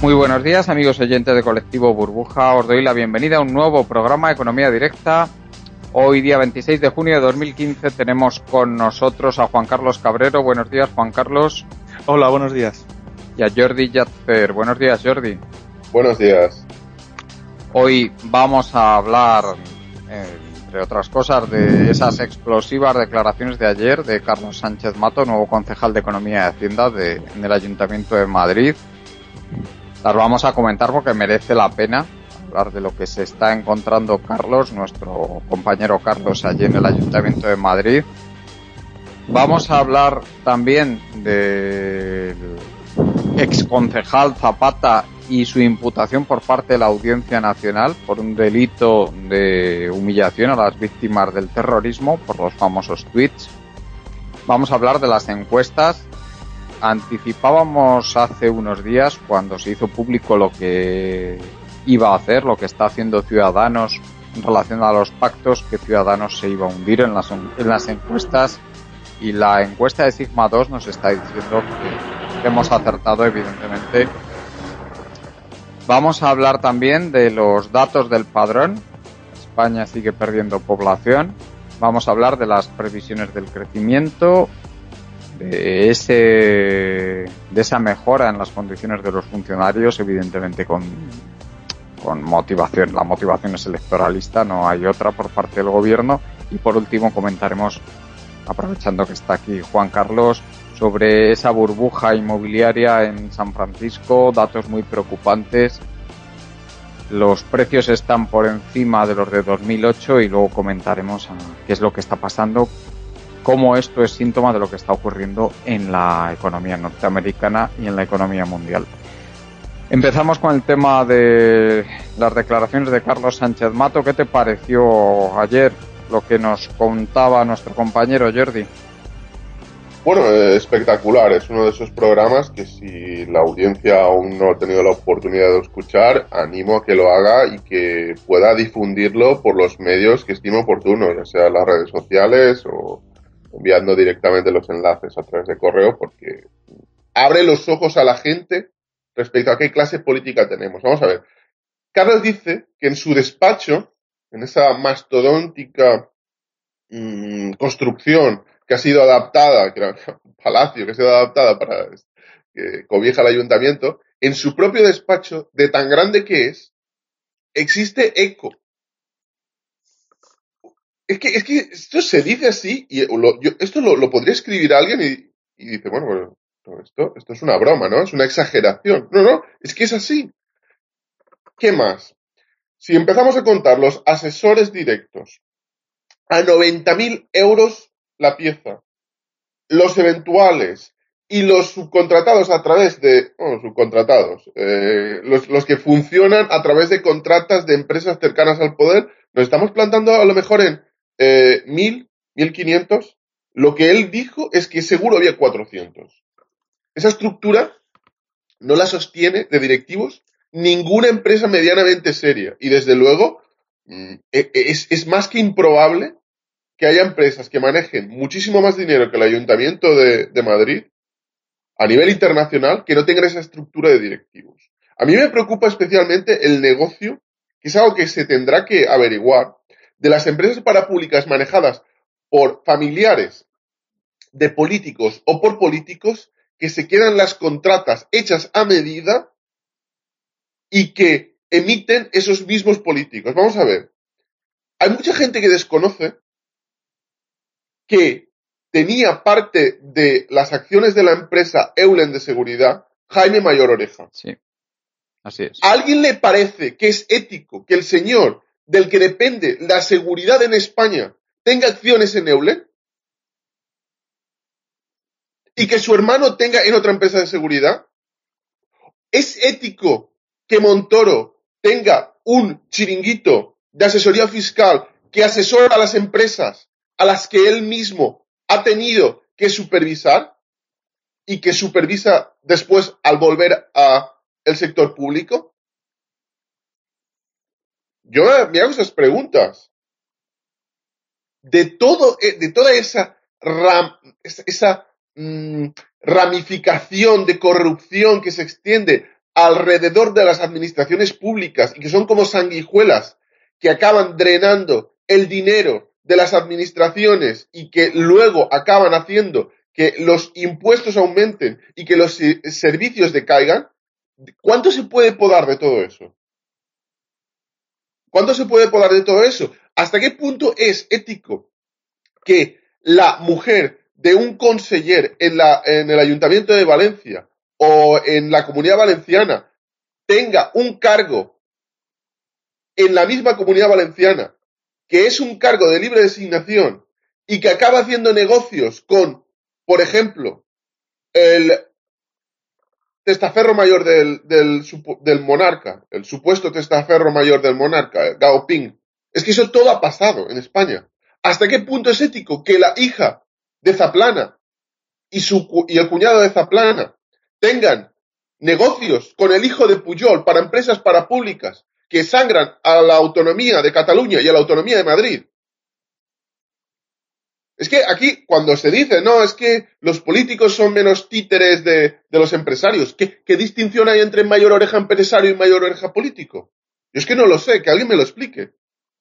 Muy buenos días, amigos oyentes de Colectivo Burbuja. Os doy la bienvenida a un nuevo programa de Economía Directa. Hoy, día 26 de junio de 2015, tenemos con nosotros a Juan Carlos Cabrero. Buenos días, Juan Carlos. Hola, buenos días. Y a Jordi Yatzer. Buenos días, Jordi. Buenos días. Hoy vamos a hablar, entre otras cosas, de esas explosivas declaraciones de ayer de Carlos Sánchez Mato, nuevo concejal de Economía y Hacienda en el Ayuntamiento de Madrid. Las vamos a comentar porque merece la pena hablar de lo que se está encontrando Carlos, nuestro compañero Carlos, allí en el Ayuntamiento de Madrid. Vamos a hablar también del exconcejal Zapata y su imputación por parte de la Audiencia Nacional por un delito de humillación a las víctimas del terrorismo por los famosos tweets. Vamos a hablar de las encuestas. Anticipábamos hace unos días, cuando se hizo público lo que iba a hacer, lo que está haciendo Ciudadanos en relación a los pactos, que Ciudadanos se iba a hundir en las encuestas, y la encuesta de Sigma 2 nos está diciendo que hemos acertado, evidentemente. Vamos a hablar también de los datos del padrón. España sigue perdiendo población. Vamos a hablar de las previsiones del crecimiento, de esa mejora en las condiciones de los funcionarios, evidentemente con motivación. La motivación es electoralista, no hay otra por parte del gobierno. Y por último comentaremos, aprovechando que está aquí Juan Carlos, sobre esa burbuja inmobiliaria en San Francisco, datos muy preocupantes. Los precios están por encima de los de 2008 y luego comentaremos qué es lo que está pasando, cómo esto es síntoma de lo que está ocurriendo en la economía norteamericana y en la economía mundial. Empezamos con el tema de las declaraciones de Carlos Sánchez Mato. ¿Qué te pareció ayer lo que nos contaba nuestro compañero Jordi? Bueno, espectacular. Es uno de esos programas que, si la audiencia aún no ha tenido la oportunidad de escuchar, animo a que lo haga y que pueda difundirlo por los medios que estime oportunos, ya sea las redes sociales o enviando directamente los enlaces a través de correo, porque abre los ojos a la gente respecto a qué clase política tenemos. Vamos a ver. Carlos dice que en su despacho, en esa mastodóntica construcción que ha sido adaptada, que era un palacio que ha sido adaptada para que cobija el ayuntamiento, en su propio despacho, de tan grande que es, existe eco. Es que esto se dice así, y esto lo podría escribir alguien y dice, bueno, esto es una broma, ¿no? Es una exageración. No, es que es así. ¿Qué más? Si empezamos a contar los asesores directos a 90.000 euros la pieza, los eventuales y los subcontratados a través de, los que funcionan a través de contratas de empresas cercanas al poder, nos estamos plantando a lo mejor en 1.000, 1.500. Lo que él dijo es que seguro había 400. Esa estructura no la sostiene de directivos ninguna empresa medianamente seria. Y desde luego es más que improbable que haya empresas que manejen muchísimo más dinero que el Ayuntamiento de Madrid a nivel internacional que no tengan esa estructura de directivos. A mí me preocupa especialmente el negocio, que es algo que se tendrá que averiguar, de las empresas parapúblicas manejadas por familiares de políticos o por políticos, que se quedan las contratas hechas a medida y que emiten esos mismos políticos. Vamos a ver. Hay mucha gente que desconoce que tenía parte de las acciones de la empresa Eulen de Seguridad Jaime Mayor Oreja. Sí, así es. ¿A alguien le parece que es ético que el señor del que depende la seguridad en España tenga acciones en Eulen? ¿Y que su hermano tenga en otra empresa de seguridad? ¿Es ético que Montoro tenga un chiringuito de asesoría fiscal que asesora a las empresas a las que él mismo ha tenido que supervisar y que supervisa después al volver al sector público? Yo me hago esas preguntas. De toda esa ramificación de corrupción que se extiende alrededor de las administraciones públicas y que son como sanguijuelas que acaban drenando el dinero de las administraciones y que luego acaban haciendo que los impuestos aumenten y que los servicios decaigan, ¿cuánto se puede podar de todo eso? ¿Cuánto se puede podar de todo eso? ¿Hasta qué punto es ético que la mujer de un conseller en el Ayuntamiento de Valencia o en la Comunidad Valenciana tenga un cargo en la misma Comunidad Valenciana, que es un cargo de libre designación y que acaba haciendo negocios con, por ejemplo, el testaferro mayor del monarca, el supuesto testaferro mayor del monarca, Gao Ping? Es que eso todo ha pasado en España. ¿Hasta qué punto es ético que la hija de Zaplana y el cuñado de Zaplana tengan negocios con el hijo de Pujol para empresas parapúblicas que sangran a la autonomía de Cataluña y a la autonomía de Madrid? Es que aquí, cuando se dice, no, es que los políticos son menos títeres de los empresarios, ¿qué distinción hay entre mayor oreja empresario y mayor oreja político? Yo es que no lo sé, que alguien me lo explique.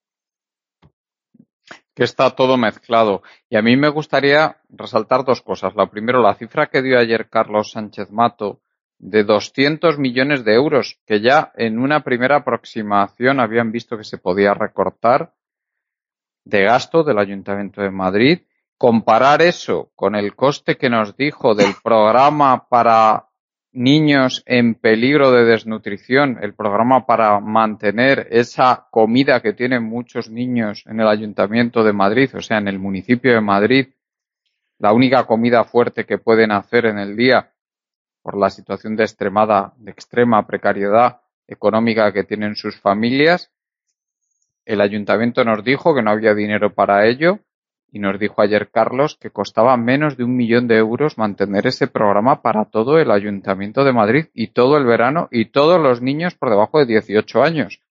Que está todo mezclado. Y a mí me gustaría resaltar dos cosas. La primera, la cifra que dio ayer Carlos Sánchez Mato de 200 millones de euros, que ya en una primera aproximación habían visto que se podía recortar de gasto del Ayuntamiento de Madrid. Comparar eso con el coste que nos dijo del programa para niños en peligro de desnutrición, el programa para mantener esa comida que tienen muchos niños en el Ayuntamiento de Madrid, o sea, en el municipio de Madrid, la única comida fuerte que pueden hacer en el día por la situación de extrema precariedad económica que tienen sus familias. El Ayuntamiento nos dijo que no había dinero para ello. Y nos dijo ayer Carlos que costaba menos de 1 millón de euros mantener ese programa para todo el Ayuntamiento de Madrid y todo el verano y todos los niños por debajo de 18 años.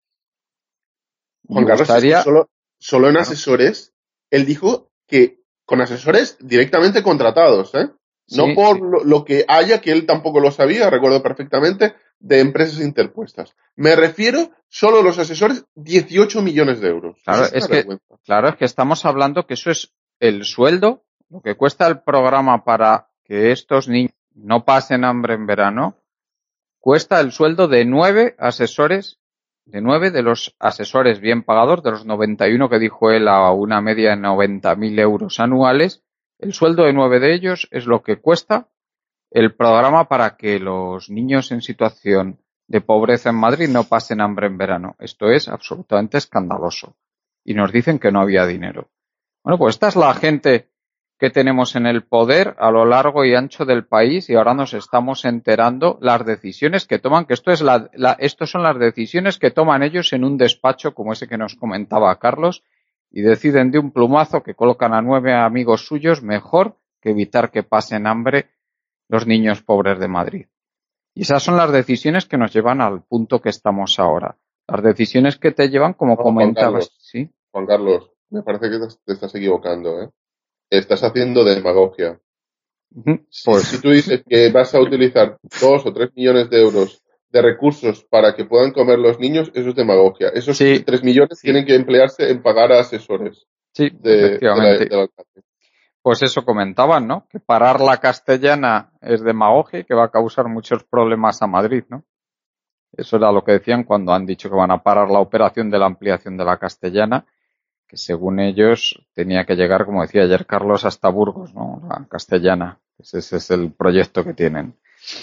Juan Carlos, es que solo en asesores, él dijo que con asesores directamente contratados, ¿eh? No Sí, por sí. lo que haya, que él tampoco lo sabía, recuerdo perfectamente, de empresas interpuestas. Me refiero solo a los asesores, 18 millones de euros. Claro, Eso es una vergüenza. es que estamos hablando que eso es el sueldo, lo que cuesta el programa para que estos niños no pasen hambre en verano, cuesta el sueldo de 9 asesores, de 9 de los asesores bien pagados, de los 91 que dijo él a una media de 90.000 euros anuales. El sueldo de 9 de ellos es lo que cuesta el programa para que los niños en situación de pobreza en Madrid no pasen hambre en verano. Esto es absolutamente escandaloso. Y nos dicen que no había dinero. Bueno, pues esta es la gente que tenemos en el poder a lo largo y ancho del país y ahora nos estamos enterando las decisiones que toman, que estos son las decisiones que toman ellos en un despacho como ese que nos comentaba Carlos y deciden de un plumazo que colocan a 9 amigos suyos mejor que evitar que pasen hambre los niños pobres de Madrid. Y esas son las decisiones que nos llevan al punto que estamos ahora. Las decisiones que te llevan, como No, comentabas, ¿sí? Juan Carlos, me parece que te estás equivocando, ¿eh? Estás haciendo demagogia. Pues Si tú dices que vas a utilizar 2 o 3 millones de euros de recursos para que puedan comer los niños, eso es demagogia. Esos sí, 3 millones tienen que emplearse en pagar a asesores sí, del efectivamente. alcalde. Pues eso comentaban, ¿no? Que parar la castellana es demagogia y que va a causar muchos problemas a Madrid, ¿no? Eso era lo que decían cuando han dicho que van a parar la operación de la ampliación de la castellana, que según ellos tenía que llegar, como decía ayer Carlos, hasta Burgos, ¿no? La castellana. Ese es el proyecto que tienen.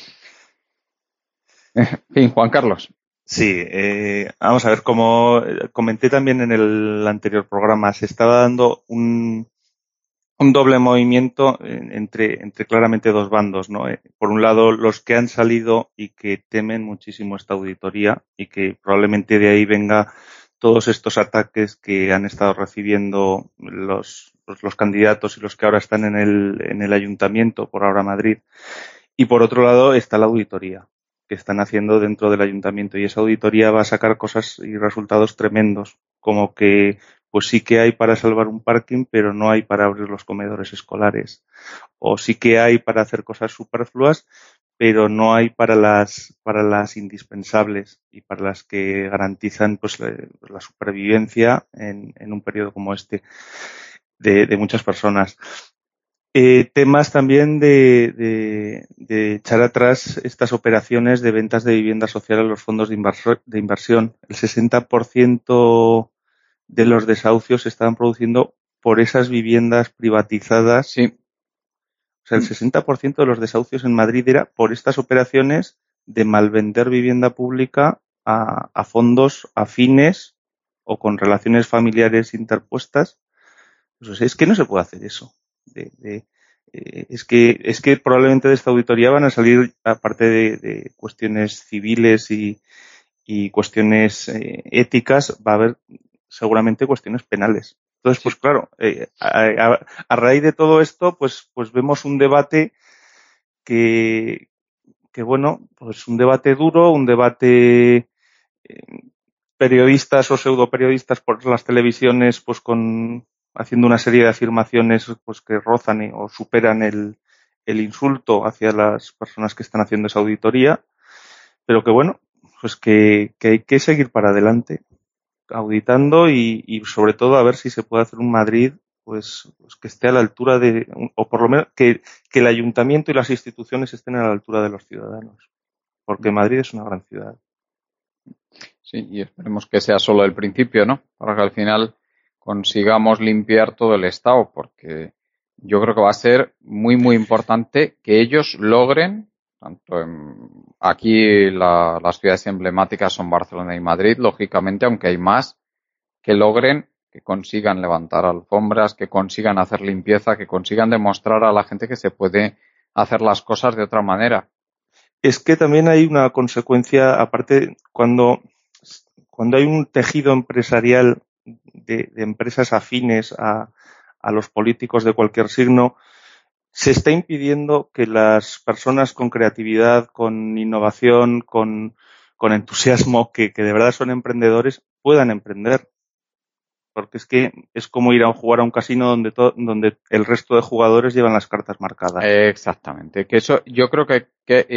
En fin, Juan Carlos. Sí, vamos a ver, como comenté también en el anterior programa, se estaba dando un doble movimiento entre claramente dos bandos, ¿no? Por un lado, los que han salido y que temen muchísimo esta auditoría y que probablemente de ahí venga todos estos ataques que han estado recibiendo los candidatos y los que ahora están en el ayuntamiento, por ahora Madrid. Y por otro lado está la auditoría que están haciendo dentro del ayuntamiento y esa auditoría va a sacar cosas y resultados tremendos, como que pues sí que hay para salvar un parking, pero no hay para abrir los comedores escolares. O sí que hay para hacer cosas superfluas, pero no hay para las indispensables y para las que garantizan pues la supervivencia en un periodo como este de muchas personas. Temas también de echar atrás estas operaciones de ventas de vivienda social a los fondos de inversión. El 60% de los desahucios se estaban produciendo por esas viviendas privatizadas. Sí. O sea, el 60% de los desahucios en Madrid era por estas operaciones de malvender vivienda pública a fondos afines o con relaciones familiares interpuestas. Pues, es que no se puede hacer eso. Es que probablemente de esta auditoría van a salir, aparte de cuestiones civiles y cuestiones éticas, va a haber seguramente cuestiones penales. Entonces, pues claro, a raíz de todo esto, pues vemos un debate que bueno, pues un debate duro, un debate periodistas o pseudoperiodistas por las televisiones, pues haciendo una serie de afirmaciones pues que rozan o superan el insulto hacia las personas que están haciendo esa auditoría, pero que bueno, pues que hay que seguir para adelante auditando y sobre todo a ver si se puede hacer un Madrid pues que esté a la altura o por lo menos que el ayuntamiento y las instituciones estén a la altura de los ciudadanos, porque Madrid es una gran ciudad. Sí, y esperemos que sea solo el principio, ¿no? Para que al final consigamos limpiar todo el estado, porque yo creo que va a ser muy, muy importante que ellos logren, tanto aquí las ciudades emblemáticas son Barcelona y Madrid, lógicamente, aunque hay más, que logren, que consigan levantar alfombras, que consigan hacer limpieza, que consigan demostrar a la gente que se puede hacer las cosas de otra manera. Es que también hay una consecuencia, aparte, cuando hay un tejido empresarial de empresas afines a los políticos de cualquier signo, se está impidiendo que las personas con creatividad, con innovación, con entusiasmo, que de verdad son emprendedores, puedan emprender. Porque es que es como ir a jugar a un casino donde el resto de jugadores llevan las cartas marcadas. Exactamente, que eso yo creo que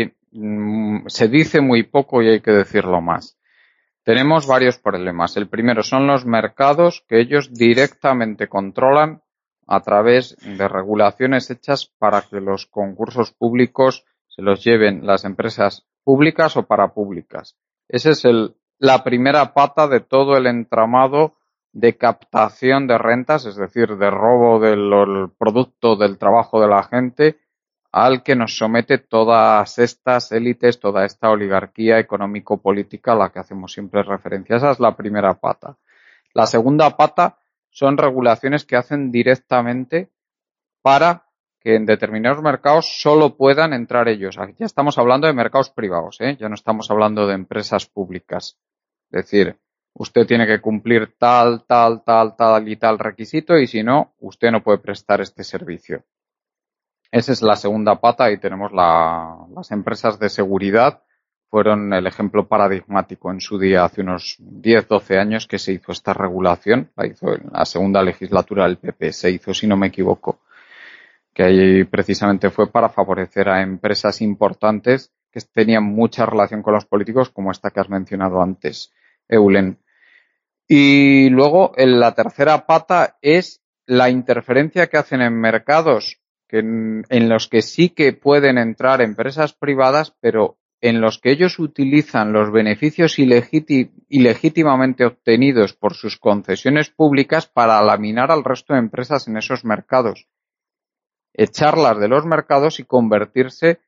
se dice muy poco y hay que decirlo más. Tenemos varios problemas. El primero son los mercados que ellos directamente controlan a través de regulaciones hechas para que los concursos públicos se los lleven las empresas públicas o parapúblicas. Esa es la primera pata de todo el entramado de captación de rentas, es decir, de robo del producto del trabajo de la gente, al que nos somete todas estas élites, toda esta oligarquía económico-política a la que hacemos siempre referencia. Esa es la primera pata. La segunda pata son regulaciones que hacen directamente para que en determinados mercados solo puedan entrar ellos. Aquí ya estamos hablando de mercados privados, ya no estamos hablando de empresas públicas. Es decir, usted tiene que cumplir tal y tal requisito y si no, usted no puede prestar este servicio. Esa es la segunda pata y tenemos las empresas de seguridad fueron el ejemplo paradigmático en su día hace unos 10-12 años que se hizo esta regulación, la hizo en la segunda legislatura del PP, se hizo si no me equivoco, que ahí precisamente fue para favorecer a empresas importantes que tenían mucha relación con los políticos como esta que has mencionado antes, Eulen. Y luego la tercera pata es la interferencia que hacen en mercados en los que sí que pueden entrar empresas privadas, pero en los que ellos utilizan los beneficios ilegítimamente obtenidos por sus concesiones públicas para laminar al resto de empresas en esos mercados, echarlas de los mercados y convertir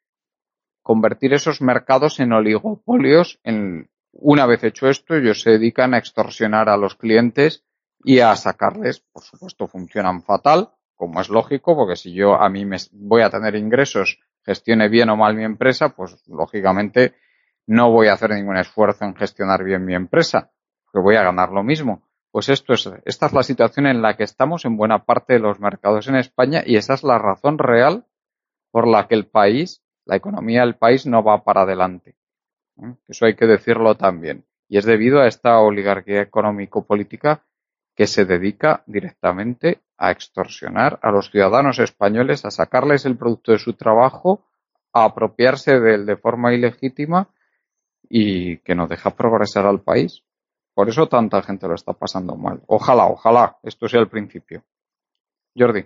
esos mercados en oligopolios. Una vez hecho esto, ellos se dedican a extorsionar a los clientes y a sacarles, por supuesto, funcionan fatal, como es lógico, porque si a mí voy a tener ingresos, gestione bien o mal mi empresa, pues lógicamente no voy a hacer ningún esfuerzo en gestionar bien mi empresa, porque voy a ganar lo mismo. Pues esta es la situación en la que estamos en buena parte de los mercados en España y esa es la razón real por la que la economía del país no va para adelante. Eso hay que decirlo también. Y es debido a esta oligarquía económico-política que se dedica directamente a extorsionar a los ciudadanos españoles, a sacarles el producto de su trabajo a apropiarse de él de forma ilegítima y que no deja progresar al país. Por eso tanta gente lo está pasando mal. Ojalá, esto sea el principio. Jordi.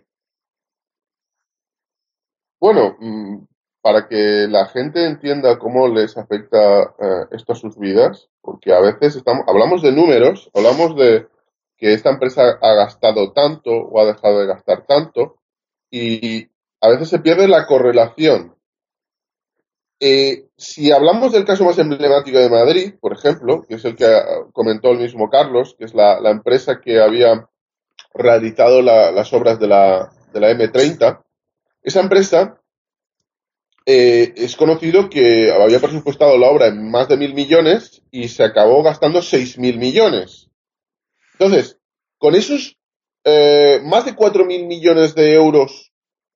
Bueno, para que la gente entienda cómo les afecta esto a sus vidas, porque a veces hablamos de números, hablamos de que esta empresa ha gastado tanto o ha dejado de gastar tanto, y a veces se pierde la correlación. Si hablamos del caso más emblemático de Madrid, por ejemplo, que es el que comentó el mismo Carlos, que es la empresa que había realizado las obras de la M30, esa empresa es conocido que había presupuestado la obra en más de 1.000 millones y se acabó gastando 6.000 millones. Entonces, con esos más de 4.000 millones de euros,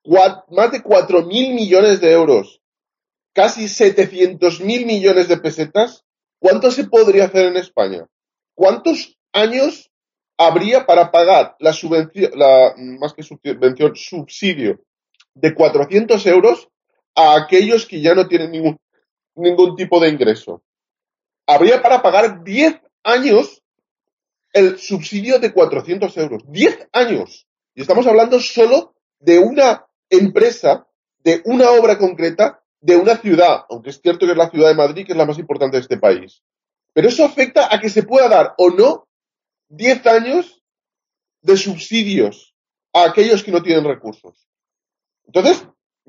más de 4.000 millones de euros, casi 700.000 millones de pesetas, ¿cuánto se podría hacer en España? ¿Cuántos años habría para pagar la subvención, más que subvención, subsidio de 400 euros a aquellos que ya no tienen ningún tipo de ingreso? Habría para pagar 10 años el subsidio de 400 euros. 10 años. Y estamos hablando solo de una empresa, de una obra concreta, de una ciudad, aunque es cierto que es la ciudad de Madrid, que es la más importante de este país. Pero eso afecta a que se pueda dar o no 10 años de subsidios a aquellos que no tienen recursos. Entonces,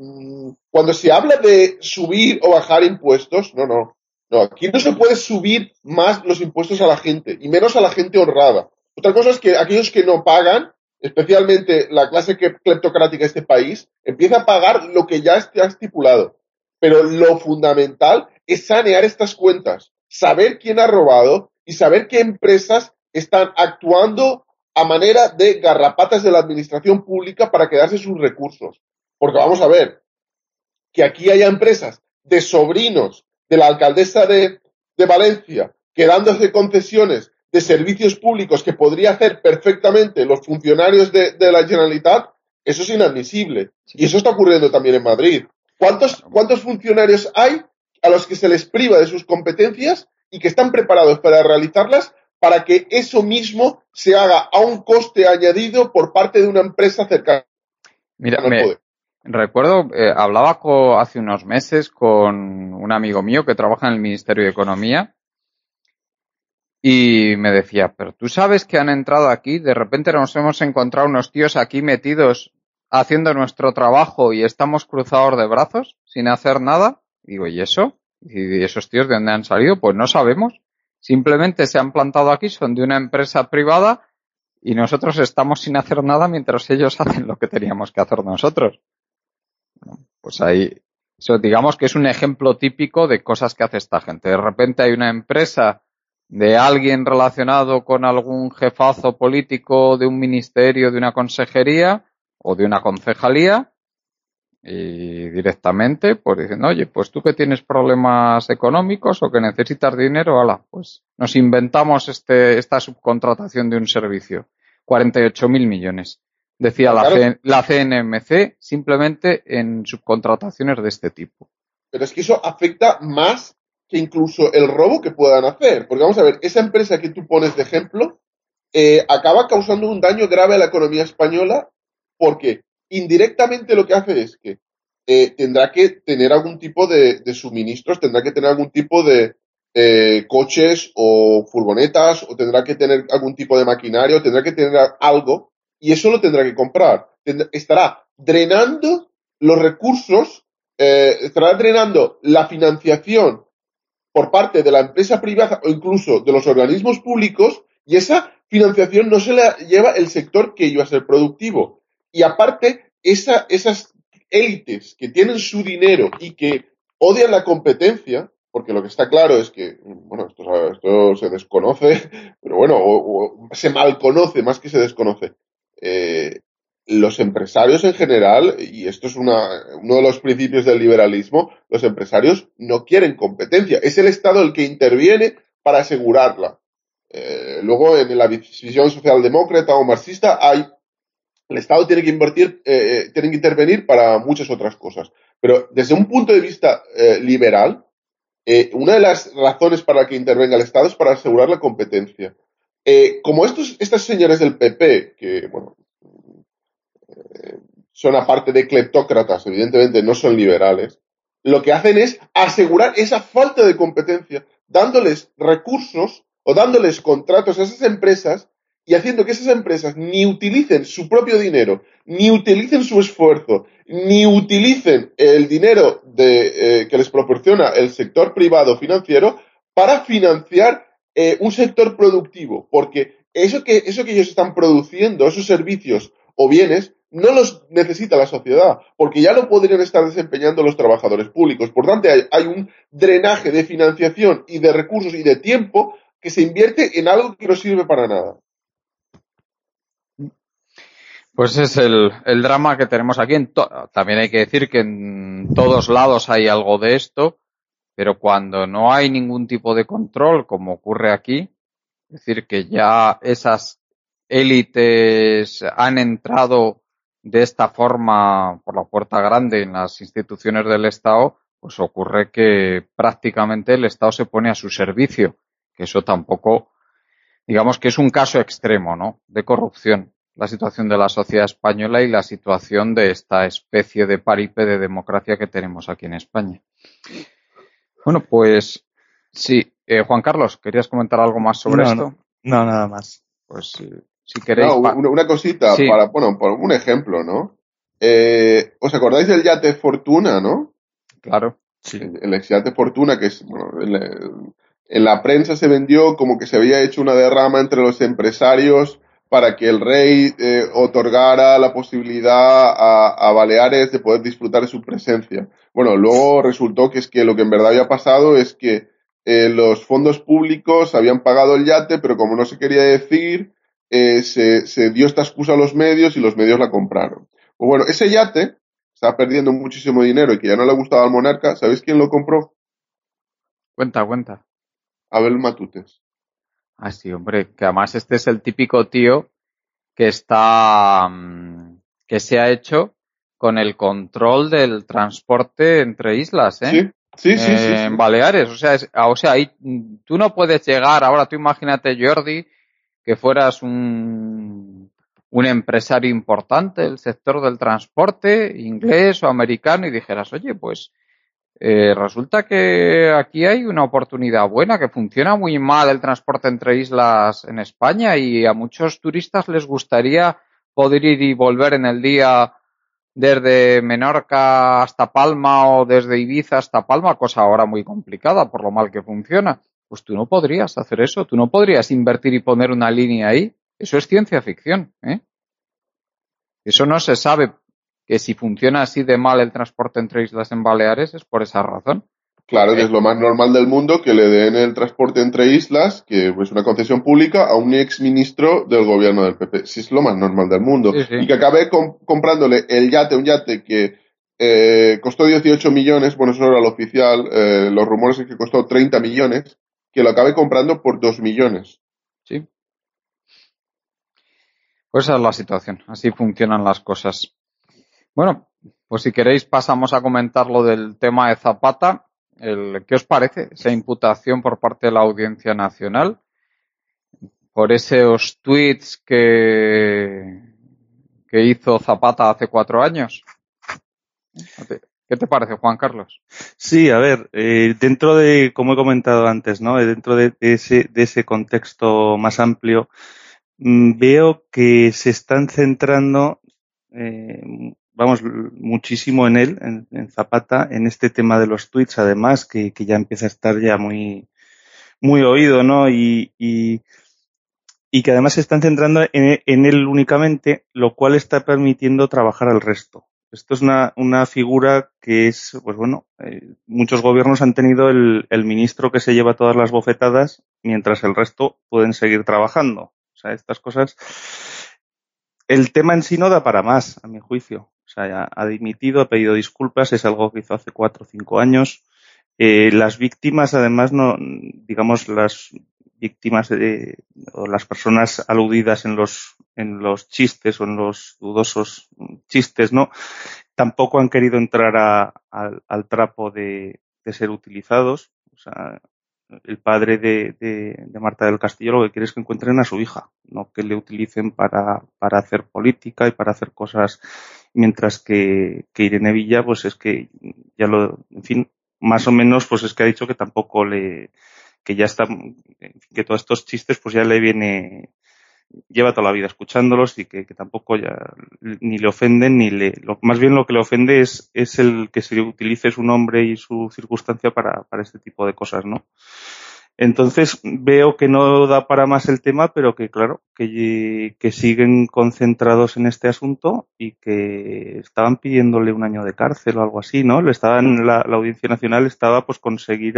cuando se habla de subir o bajar impuestos, no, aquí no se puede subir más los impuestos a la gente, y menos a la gente honrada. Otra cosa es que aquellos que no pagan, especialmente la clase cleptocrática de este país, empieza a pagar lo que ya está estipulado. Pero lo fundamental es sanear estas cuentas, saber quién ha robado y saber qué empresas están actuando a manera de garrapatas de la administración pública para quedarse sus recursos. Porque vamos a ver, que aquí haya empresas de sobrinos de la alcaldesa de Valencia quedándose concesiones de servicios públicos que podría hacer perfectamente los funcionarios de la Generalitat, eso es inadmisible. Y eso está ocurriendo también en Madrid. ¿Cuántos funcionarios hay a los que se les priva de sus competencias y que están preparados para realizarlas para que eso mismo se haga a un coste añadido por parte de una empresa cercana Mira, al poder? recuerdo, hablaba hace unos meses con un amigo mío que trabaja en el Ministerio de Economía y me decía, pero tú sabes que han entrado aquí, de repente nos hemos encontrado unos tíos aquí metidos haciendo nuestro trabajo y estamos cruzados de brazos sin hacer nada. Digo, ¿y eso? ¿Y esos tíos de dónde han salido? Pues no sabemos. Simplemente se han plantado aquí, son de una empresa privada y nosotros estamos sin hacer nada mientras ellos hacen lo que teníamos que hacer nosotros. Pues ahí, eso digamos que es un ejemplo típico de cosas que hace esta gente. De repente hay una empresa de alguien relacionado con algún jefazo político de un ministerio, de una consejería o de una concejalía y directamente pues dicen, oye, pues tú que tienes problemas económicos o que necesitas dinero, ala, pues nos inventamos esta subcontratación de un servicio. 48.000 millones. Decía la CNMC simplemente en subcontrataciones de este tipo. Pero es que eso afecta más que incluso el robo que puedan hacer. Porque vamos a ver, esa empresa que tú pones de ejemplo acaba causando un daño grave a la economía española porque indirectamente lo que hace es que tendrá que tener algún tipo de suministros, tendrá que tener algún tipo de coches o furgonetas, o tendrá que tener algún tipo de maquinario, tendrá que tener algo, y eso lo tendrá que comprar. Estará drenando los recursos, estará drenando la financiación por parte de la empresa privada o incluso de los organismos públicos, y esa financiación no se la lleva el sector que iba a ser productivo. Y aparte, esas élites que tienen su dinero y que odian la competencia, porque lo que está claro es que, bueno, esto se desconoce, pero bueno, o se malconoce más que se desconoce. Los empresarios en general, y esto es uno de los principios del liberalismo, los empresarios no quieren competencia. Es el Estado el que interviene para asegurarla. Luego, en la visión socialdemócrata o marxista, el Estado tiene que intervenir para muchas otras cosas. Pero desde un punto de vista liberal, una de las razones para que intervenga el Estado es para asegurar la competencia. Como estos señores del PP, que bueno, son aparte de cleptócratas, evidentemente no son liberales, lo que hacen es asegurar esa falta de competencia, dándoles recursos o dándoles contratos a esas empresas y haciendo que esas empresas ni utilicen su propio dinero, ni utilicen su esfuerzo, ni utilicen el dinero que les proporciona el sector privado financiero para financiar un sector productivo, porque eso que ellos están produciendo, esos servicios o bienes, no los necesita la sociedad, porque ya lo podrían estar desempeñando los trabajadores públicos. Por tanto, hay un drenaje de financiación y de recursos y de tiempo que se invierte en algo que no sirve para nada. Pues es el drama que tenemos aquí. También hay que decir que en todos lados hay algo de esto, pero cuando no hay ningún tipo de control, como ocurre aquí, es decir, que ya esas élites han entrado de esta forma por la puerta grande en las instituciones del Estado, pues ocurre que prácticamente el Estado se pone a su servicio, que eso tampoco, digamos que es un caso extremo, ¿no?, de corrupción, la situación de la sociedad española y la situación de esta especie de paripé de democracia que tenemos aquí en España. Bueno, pues sí. Juan Carlos, ¿querías comentar algo más sobre esto? No, nada más. Pues si queréis... una cosita, sí. por un ejemplo, ¿no? ¿Os acordáis del yate Fortuna, no? Claro. Sí. El ex yate Fortuna, que es, bueno, en la prensa se vendió como que se había hecho una derrama entre los empresarios para que el rey otorgara la posibilidad a Baleares de poder disfrutar de su presencia. Bueno, luego resultó que es que lo que en verdad había pasado es que los fondos públicos habían pagado el yate, pero como no se quería decir, se dio esta excusa a los medios y los medios la compraron. Pues bueno, ese yate estaba perdiendo muchísimo dinero y que ya no le gustaba al monarca. ¿Sabéis quién lo compró? Cuenta. Abel Matutes. Ah, sí, hombre, que además este es el típico tío que está, que se ha hecho con el control del transporte entre islas, ¿eh? Sí. En Baleares, o sea, ahí tú no puedes llegar ahora, tú imagínate, Jordi, que fueras un empresario importante del sector del transporte, inglés o americano, y dijeras, oye, pues resulta que aquí hay una oportunidad buena, que funciona muy mal el transporte entre islas en España y a muchos turistas les gustaría poder ir y volver en el día desde Menorca hasta Palma o desde Ibiza hasta Palma, cosa ahora muy complicada por lo mal que funciona. Pues tú no podrías hacer eso, tú no podrías invertir y poner una línea ahí. Eso es ciencia ficción, ¿eh? Eso no se sabe, que si funciona así de mal el transporte entre islas en Baleares es por esa razón. Claro, que es lo más normal del mundo que le den el transporte entre islas, que es una concesión pública, a un ex ministro del gobierno del PP. Sí, es lo más normal del mundo. Sí. Y que acabe comprándole un yate que costó 18 millones, bueno, eso era lo oficial, los rumores es que costó 30 millones, que lo acabe comprando por 2 millones. Sí. Pues esa es la situación, así funcionan las cosas. Bueno, pues si queréis pasamos a comentar lo del tema de Zapata. ¿Qué os parece esa imputación por parte de la Audiencia Nacional por esos tweets que hizo Zapata hace 4 años? ¿Qué te parece, Juan Carlos? Sí, a ver, dentro de, como he comentado antes, ¿no? Dentro de ese contexto más amplio, veo que se están centrando, muchísimo en él, en Zapata, en este tema de los tweets, además, que ya empieza a estar ya muy oído, ¿no? Y que además se están centrando en él únicamente, lo cual está permitiendo trabajar al resto. Esto es una figura que es, pues bueno, muchos gobiernos han tenido el ministro que se lleva todas las bofetadas, mientras el resto pueden seguir trabajando. O sea, estas cosas. El tema en sí no da para más, a mi juicio. O sea, ya ha dimitido, ha pedido disculpas, es algo que hizo hace 4 o 5 años. Las víctimas, además, no, digamos, las víctimas o las personas aludidas en los chistes o en los dudosos chistes, ¿no? tampoco han querido entrar al trapo de ser utilizados. O sea, el padre de Marta del Castillo lo que quiere es que encuentren a su hija, no que le utilicen para hacer política y para hacer cosas, mientras que Irene Villa, pues es que ya en fin, más o menos, pues es que ha dicho que tampoco que ya está, que todos estos chistes pues ya le lleva toda la vida escuchándolos y que tampoco ya ni le ofenden más bien lo que le ofende es el que se utilice su nombre y su circunstancia para este tipo de cosas, ¿no? Entonces veo que no da para más el tema, pero que claro, que siguen concentrados en este asunto y que estaban pidiéndole 1 año de cárcel o algo así, ¿no? La Audiencia Nacional estaba pues conseguir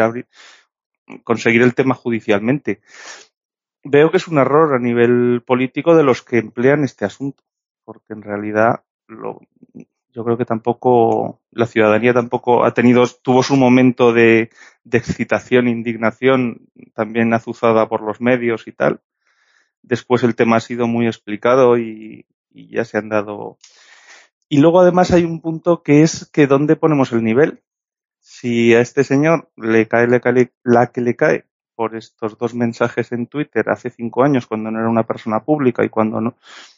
el tema judicialmente. Veo que es un error a nivel político de los que emplean este asunto, porque en realidad yo creo que tampoco la ciudadanía tampoco tuvo su momento de excitación, indignación, también azuzada por los medios y tal. Después el tema ha sido muy explicado y ya se han dado. Y luego además hay un punto que es que dónde ponemos el nivel. Si a este señor le cae la que le cae por estos 2 mensajes en Twitter hace 5 años, cuando no era una persona pública y cuando no,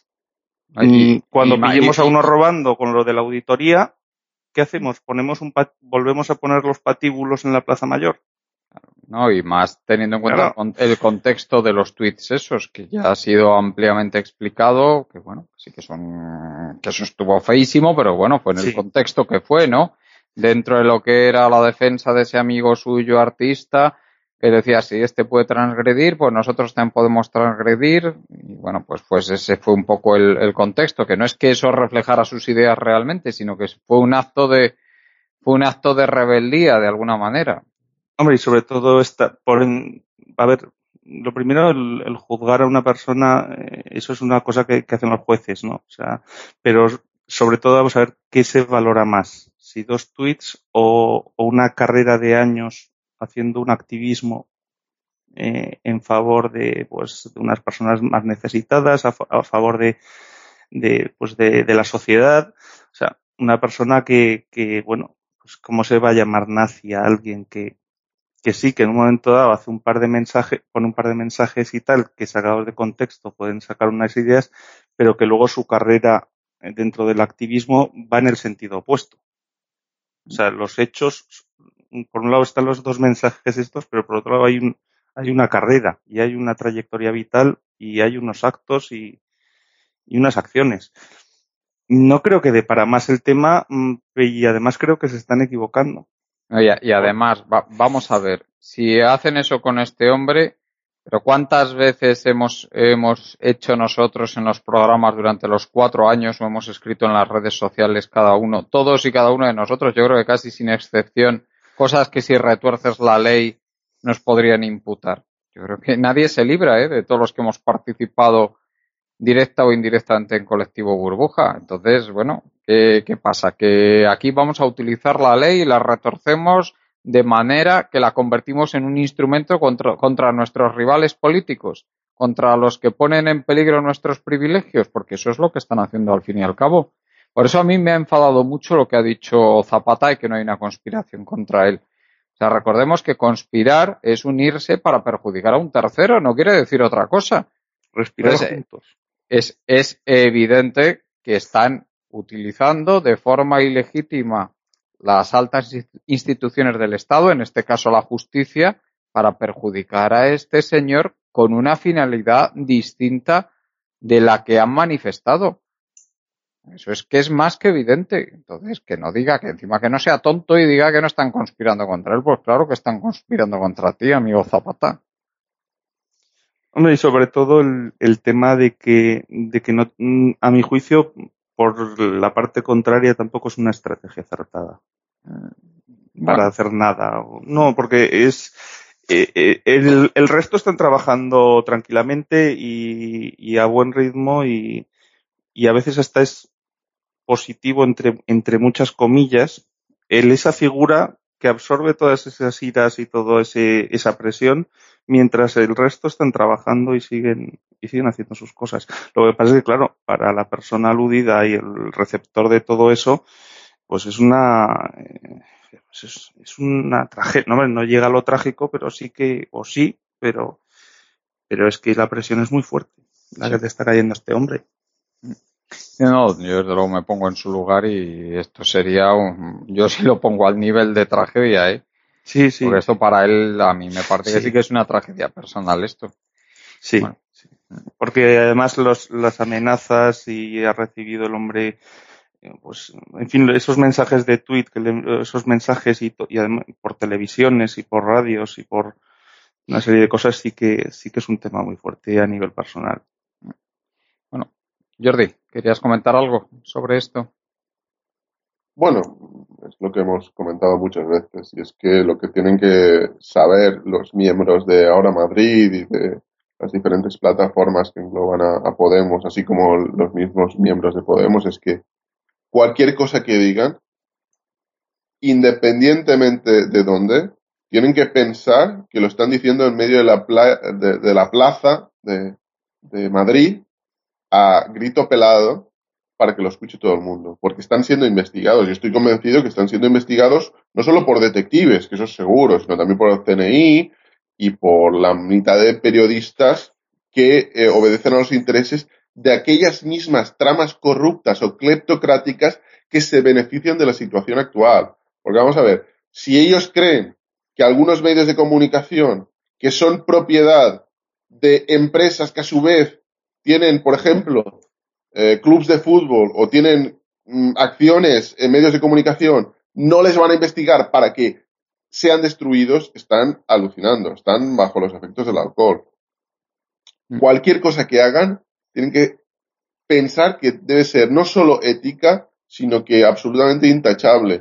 cuando pillemos a uno robando con lo de la auditoría, ¿qué hacemos? ¿Volvemos a poner los patíbulos en la Plaza Mayor? No, y más teniendo en cuenta el contexto de los tweets esos, que ya ha sido ampliamente explicado, que bueno, sí que eso estuvo feísimo, pero bueno, fue en el contexto que fue, ¿no? Dentro de lo que era la defensa de ese amigo suyo artista, que decía, si este puede transgredir, pues nosotros también podemos transgredir. Y bueno, pues ese fue un poco el contexto, que no es que eso reflejara sus ideas realmente, sino que fue un acto de rebeldía de alguna manera. Hombre, y sobre todo a ver, lo primero, el juzgar a una persona, eso es una cosa que hacen los jueces, ¿no? O sea, pero sobre todo vamos a ver qué se valora más, si 2 tweets o una carrera de años haciendo un activismo en favor de unas personas más necesitadas, a favor de la sociedad. O sea, una persona que bueno, pues cómo se va a llamar nazi a alguien que sí, que en un momento dado hace pone un par de mensajes y tal, que sacados de contexto pueden sacar unas ideas, pero que luego su carrera dentro del activismo va en el sentido opuesto. O sea, los hechos, por un lado están los 2 mensajes estos, pero por otro lado hay una carrera y hay una trayectoria vital y hay unos actos y unas acciones. No creo que dé para más el tema y además creo que se están equivocando. Y además, vamos a ver, si hacen eso con este hombre, pero ¿cuántas veces hemos hecho nosotros en los programas durante los 4 años o hemos escrito en las redes sociales cada uno, todos y cada uno de nosotros, yo creo que casi sin excepción, cosas que si retuerces la ley nos podrían imputar? Yo creo que nadie se libra, de todos los que hemos participado directa o indirectamente en Colectivo Burbuja. Entonces, bueno, ¿qué pasa? Que aquí vamos a utilizar la ley y la retorcemos de manera que la convertimos en un instrumento contra nuestros rivales políticos, contra los que ponen en peligro nuestros privilegios, porque eso es lo que están haciendo al fin y al cabo. Por eso a mí me ha enfadado mucho lo que ha dicho Zapata y que no hay una conspiración contra él. O sea, recordemos que conspirar es unirse para perjudicar a un tercero, no quiere decir otra cosa. Respirar juntos. Es evidente que están utilizando de forma ilegítima las altas instituciones del Estado, en este caso la justicia, para perjudicar a este señor con una finalidad distinta de la que han manifestado. Eso es que es más que evidente. Entonces, que no diga, que encima que no sea tonto y diga que no están conspirando contra él, pues claro que están conspirando contra ti, amigo Zapata. Hombre, y sobre todo el tema de que no, a mi juicio, por la parte contraria tampoco es una estrategia acertada para hacer nada. No, porque el resto están trabajando tranquilamente y a buen ritmo y a veces hasta es positivo entre muchas comillas esa figura que absorbe todas esas iras y toda esa presión, mientras el resto están trabajando y siguen haciendo sus cosas. Lo que pasa es que, claro, para la persona aludida y el receptor de todo eso, pues es una tragedia. No llega a lo trágico, pero sí que, o sí, pero es que la presión es muy fuerte, la que te está cayendo este hombre. No, yo desde luego me pongo en su lugar y esto sería yo sí lo pongo al nivel de tragedia, ¿eh? Sí, sí. Porque esto para él, a mí me parece que Sí. sí que es una tragedia personal esto. Sí. Bueno. Sí. Porque además las amenazas y ha recibido el hombre, pues, en fin, esos mensajes de tweet, esos mensajes y además por televisiones y por radios y por una serie de cosas sí que es un tema muy fuerte a nivel personal. Bueno, Jordi, ¿querías comentar algo sobre esto? Bueno, es lo que hemos comentado muchas veces, y es que lo que tienen que saber los miembros de Ahora Madrid y de las diferentes plataformas que engloban a Podemos, así como los mismos miembros de Podemos, es que cualquier cosa que digan, independientemente de dónde, tienen que pensar que lo están diciendo en medio de de la plaza de Madrid a grito pelado para que lo escuche todo el mundo, porque están siendo investigados. Yo estoy convencido que están siendo investigados no solo por detectives, que eso es seguro, sino también por el CNI y por la mitad de periodistas que obedecen a los intereses de aquellas mismas tramas corruptas o cleptocráticas que se benefician de la situación actual. Porque vamos a ver, si ellos creen que algunos medios de comunicación que son propiedad de empresas que a su vez tienen, por ejemplo, clubs de fútbol o tienen acciones en medios de comunicación, no les van a investigar para que sean destruidos, están alucinando, están bajo los efectos del alcohol. Cualquier cosa que hagan, tienen que pensar que debe ser no solo ética, sino que absolutamente intachable.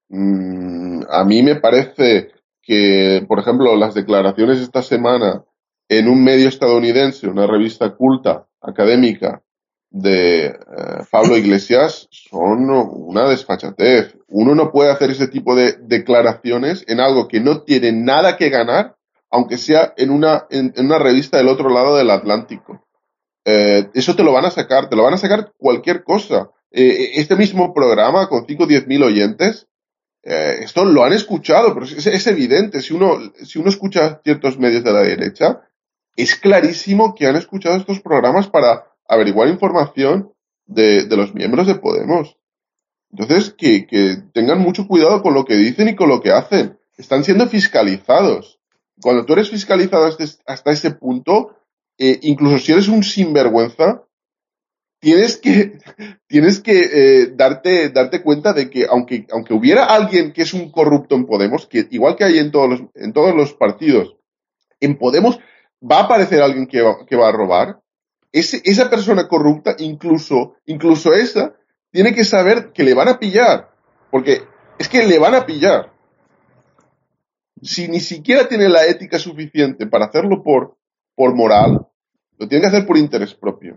A mí me parece que, por ejemplo, las declaraciones esta semana en un medio estadounidense, una revista culta, académica, de Pablo Iglesias, son una desfachatez. Uno no puede hacer ese tipo de declaraciones en algo que no tiene nada que ganar, aunque sea en una revista del otro lado del Atlántico. Eso te lo van a sacar cualquier cosa. Este mismo programa con 5 o 10 mil oyentes, esto lo han escuchado, pero es evidente. Si uno escucha ciertos medios de la derecha, es clarísimo que han escuchado estos programas para averiguar información de los miembros de Podemos. Entonces, que tengan mucho cuidado con lo que dicen y con lo que hacen. Están siendo fiscalizados. Cuando tú eres fiscalizado hasta ese punto, incluso si eres un sinvergüenza, tienes que, tienes que darte cuenta de que aunque hubiera alguien que es un corrupto en Podemos, que igual que hay en todos los partidos, en Podemos va a aparecer alguien que va a robar. Esa persona corrupta, incluso esa, tiene que saber que le van a pillar. Porque es que le van a pillar. Si ni siquiera tiene la ética suficiente para hacerlo por moral, lo tiene que hacer por interés propio.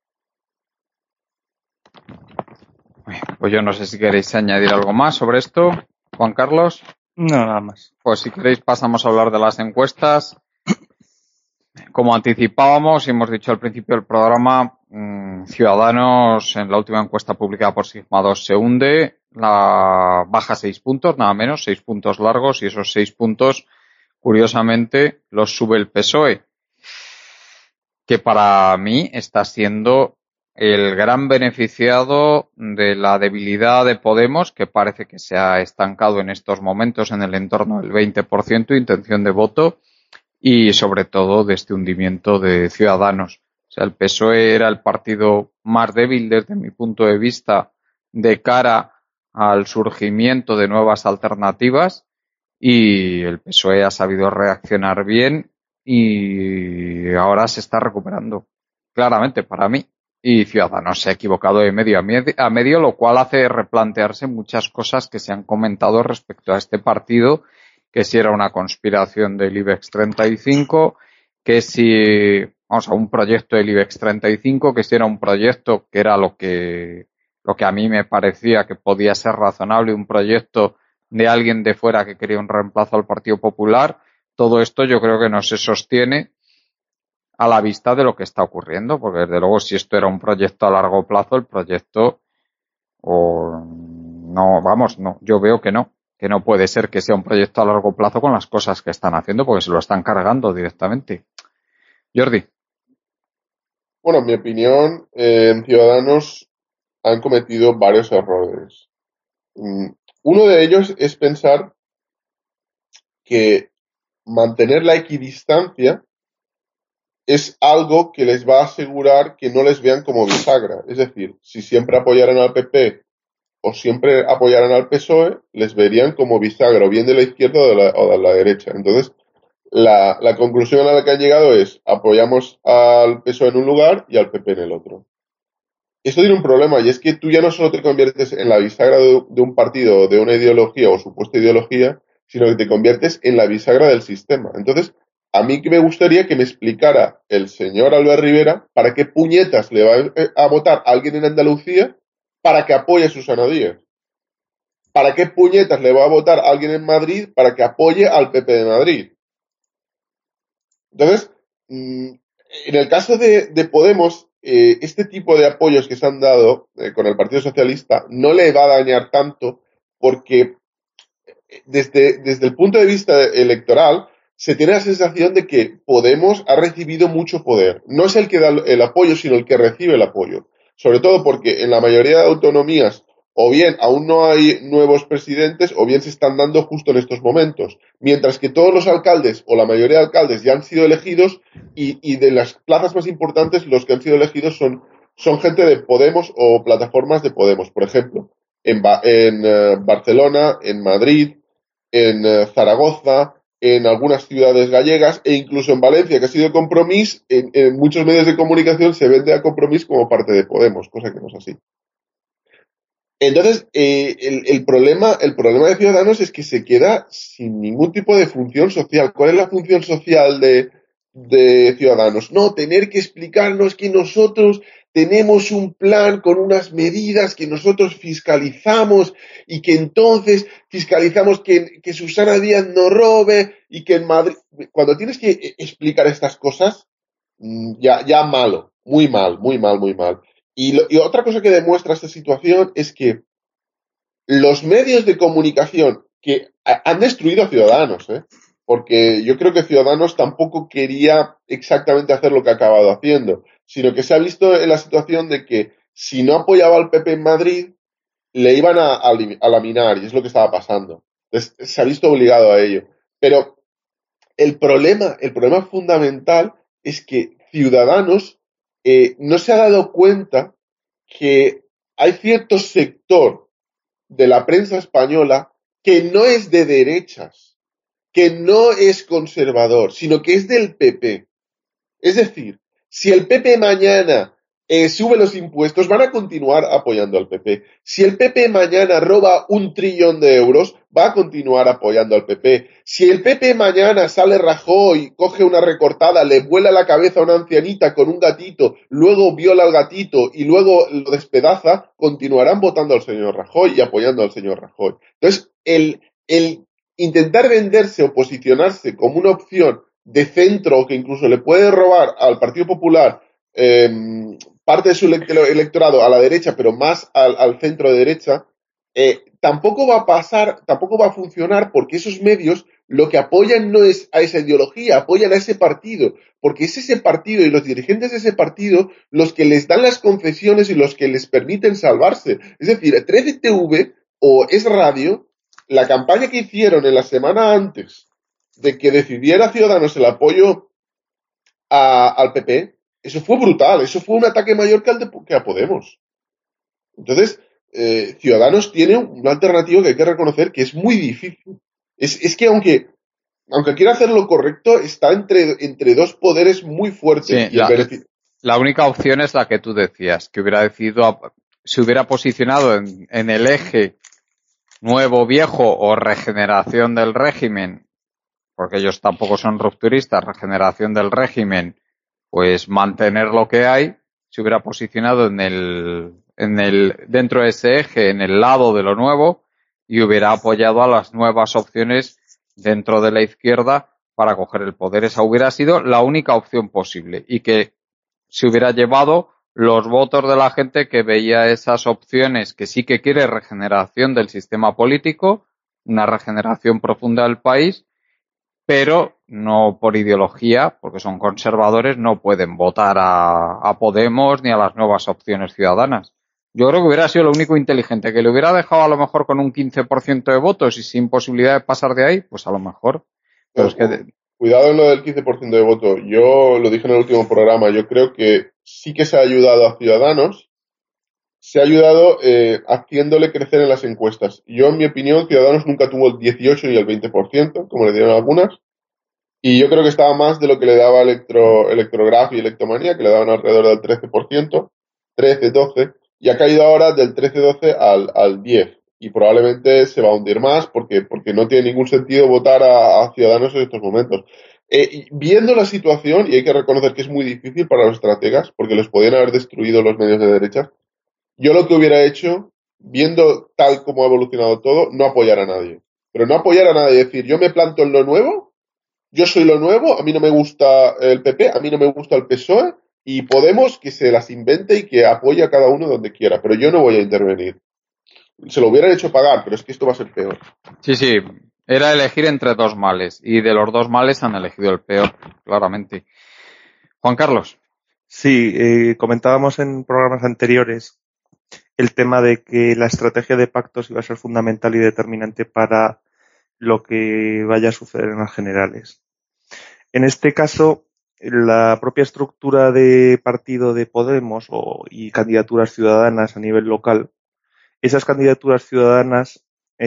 Pues yo no sé si queréis añadir algo más sobre esto, Juan Carlos. No, nada más. Pues si queréis pasamos a hablar de las encuestas. Como anticipábamos y hemos dicho al principio del programa, Ciudadanos en la última encuesta publicada por Sigma 2 se hunde, baja 6 puntos, nada menos, 6 puntos largos, y esos 6 puntos, curiosamente, los sube el PSOE, que para mí está siendo el gran beneficiado de la debilidad de Podemos, que parece que se ha estancado en estos momentos en el entorno del 20% de intención de voto, y sobre todo de este hundimiento de Ciudadanos. O sea, el PSOE era el partido más débil desde mi punto de vista de cara al surgimiento de nuevas alternativas, y el PSOE ha sabido reaccionar bien y ahora se está recuperando, claramente para mí. Y Ciudadanos se ha equivocado de medio a medio, lo cual hace replantearse muchas cosas que se han comentado respecto a este partido, que si era una conspiración del IBEX 35, que si, vamos a un proyecto del IBEX 35, que si era un proyecto que era lo que a mí me parecía que podía ser razonable, un proyecto de alguien de fuera que quería un reemplazo al Partido Popular. Todo esto yo creo que no se sostiene a la vista de lo que está ocurriendo, porque desde luego si esto era un proyecto a largo plazo, el proyecto no No, vamos, no, yo veo que no puede ser que sea un proyecto a largo plazo con las cosas que están haciendo, porque se lo están cargando directamente. Jordi. Bueno, en mi opinión, en Ciudadanos han cometido varios errores. Uno de ellos es pensar que mantener la equidistancia es algo que les va a asegurar que no les vean como bisagra. Es decir, si siempre apoyaran al PP o siempre apoyaran al PSOE, les verían como bisagra, o bien de la izquierda o de la derecha. Entonces, la conclusión a la que han llegado es: apoyamos al PSOE en un lugar y al PP en el otro. Esto tiene un problema, y es que tú ya no solo te conviertes en la bisagra de un partido, de una ideología o supuesta ideología, sino que te conviertes en la bisagra del sistema. Entonces, a mí que me gustaría que me explicara el señor Albert Rivera para qué puñetas le va a votar a alguien en Andalucía para que apoye a Susana Díaz. ¿Para qué puñetas le va a votar a alguien en Madrid para que apoye al PP de Madrid? Entonces, en el caso de Podemos, este tipo de apoyos que se han dado con el Partido Socialista no le va a dañar tanto, porque desde el punto de vista electoral se tiene la sensación de que Podemos ha recibido mucho poder. No es el que da el apoyo, sino el que recibe el apoyo. Sobre todo porque en la mayoría de autonomías o bien aún no hay nuevos presidentes o bien se están dando justo en estos momentos. Mientras que todos los alcaldes o la mayoría de alcaldes ya han sido elegidos y de las plazas más importantes los que han sido elegidos son gente de Podemos o plataformas de Podemos. Por ejemplo, en Barcelona, en Madrid, en Zaragoza, en algunas ciudades gallegas e incluso en Valencia, que ha sido Compromís, en muchos medios de comunicación se vende a Compromís como parte de Podemos, cosa que no es así. Entonces, el problema de Ciudadanos es que se queda sin ningún tipo de función social. ¿Cuál es la función social de Ciudadanos? No, tener que explicarnos que nosotros tenemos un plan con unas medidas que nosotros fiscalizamos y que entonces fiscalizamos que Susana Díaz no robe y que en Madrid... Cuando tienes que explicar estas cosas, ya malo, muy mal, muy mal, muy mal. Y otra cosa que demuestra esta situación es que los medios de comunicación que han destruido a Ciudadanos, porque yo creo que Ciudadanos tampoco quería exactamente hacer lo que ha acabado haciendo, sino que se ha visto en la situación de que si no apoyaba al PP en Madrid, le iban a laminar, y es lo que estaba pasando. Entonces, se ha visto obligado a ello. Pero el problema fundamental es que Ciudadanos no se ha dado cuenta que hay cierto sector de la prensa española que no es de derechas, que no es conservador, sino que es del PP. Es decir, si el PP mañana sube los impuestos, van a continuar apoyando al PP. Si el PP mañana roba 1 trillón de euros, va a continuar apoyando al PP. Si el PP mañana sale Rajoy, coge una recortada, le vuela la cabeza a una ancianita con un gatito, luego viola al gatito y luego lo despedaza, continuarán votando al señor Rajoy y apoyando al señor Rajoy. Entonces, el intentar venderse o posicionarse como una opción de centro que incluso le puede robar al Partido Popular parte de su electorado a la derecha, pero más al centro de derecha, tampoco va a pasar, tampoco va a funcionar, porque esos medios lo que apoyan no es a esa ideología, apoyan a ese partido, porque es ese partido y los dirigentes de ese partido los que les dan las concesiones y los que les permiten salvarse. Es decir, 13TV o Es Radio, la campaña que hicieron en la semana antes de que decidiera Ciudadanos el apoyo al PP, eso fue brutal, eso fue un ataque mayor que a Podemos. Entonces, Ciudadanos tiene una alternativa que hay que reconocer que es muy difícil. Es que aunque quiera hacer lo correcto, está entre dos poderes muy fuertes. Sí, la única opción es la que tú decías, que hubiera decidido, se hubiera posicionado en el eje nuevo, viejo o regeneración del régimen, porque ellos tampoco son rupturistas, regeneración del régimen, pues mantener lo que hay, se hubiera posicionado dentro de ese eje, en el lado de lo nuevo, y hubiera apoyado a las nuevas opciones dentro de la izquierda para coger el poder. Esa hubiera sido la única opción posible, y que se hubiera llevado los votos de la gente que veía esas opciones, que sí que quiere regeneración del sistema político, una regeneración profunda del país, pero no por ideología, porque son conservadores, no pueden votar a Podemos ni a las nuevas opciones ciudadanas. Yo creo que hubiera sido lo único inteligente, que le hubiera dejado a lo mejor con un 15% de votos y sin posibilidad de pasar de ahí, pues a lo mejor. Pero es que... Cuidado en lo del 15% de voto. Yo lo dije en el último programa, yo creo que sí que se ha ayudado a Ciudadanos, se ha ayudado haciéndole crecer en las encuestas. Yo, en mi opinión, Ciudadanos nunca tuvo el 18 y el 20%, como le dieron algunas, y yo creo que estaba más de lo que le daba Electrograph y Electomanía, que le daban alrededor del 13%, 13, 12, y ha caído ahora del 13-12 al 10, y probablemente se va a hundir más porque no tiene ningún sentido votar a Ciudadanos en estos momentos. Viendo la situación, y hay que reconocer que es muy difícil para los estrategas, porque les podían haber destruido los medios de derecha, yo lo que hubiera hecho, viendo tal como ha evolucionado todo, no apoyar a nadie. Pero no apoyar a nadie, decir, yo me planto en lo nuevo, yo soy lo nuevo, a mí no me gusta el PP, a mí no me gusta el PSOE, y Podemos que se las invente y que apoye a cada uno donde quiera, pero yo no voy a intervenir. Se lo hubieran hecho pagar, pero es que esto va a ser peor. Sí, sí, era elegir entre dos males, y de los dos males han elegido el peor, claramente. Juan Carlos. Sí, comentábamos en programas anteriores el tema de que la estrategia de pactos iba a ser fundamental y determinante para lo que vaya a suceder en las generales. En este caso, la propia estructura de partido de Podemos y candidaturas ciudadanas a nivel local, esas candidaturas ciudadanas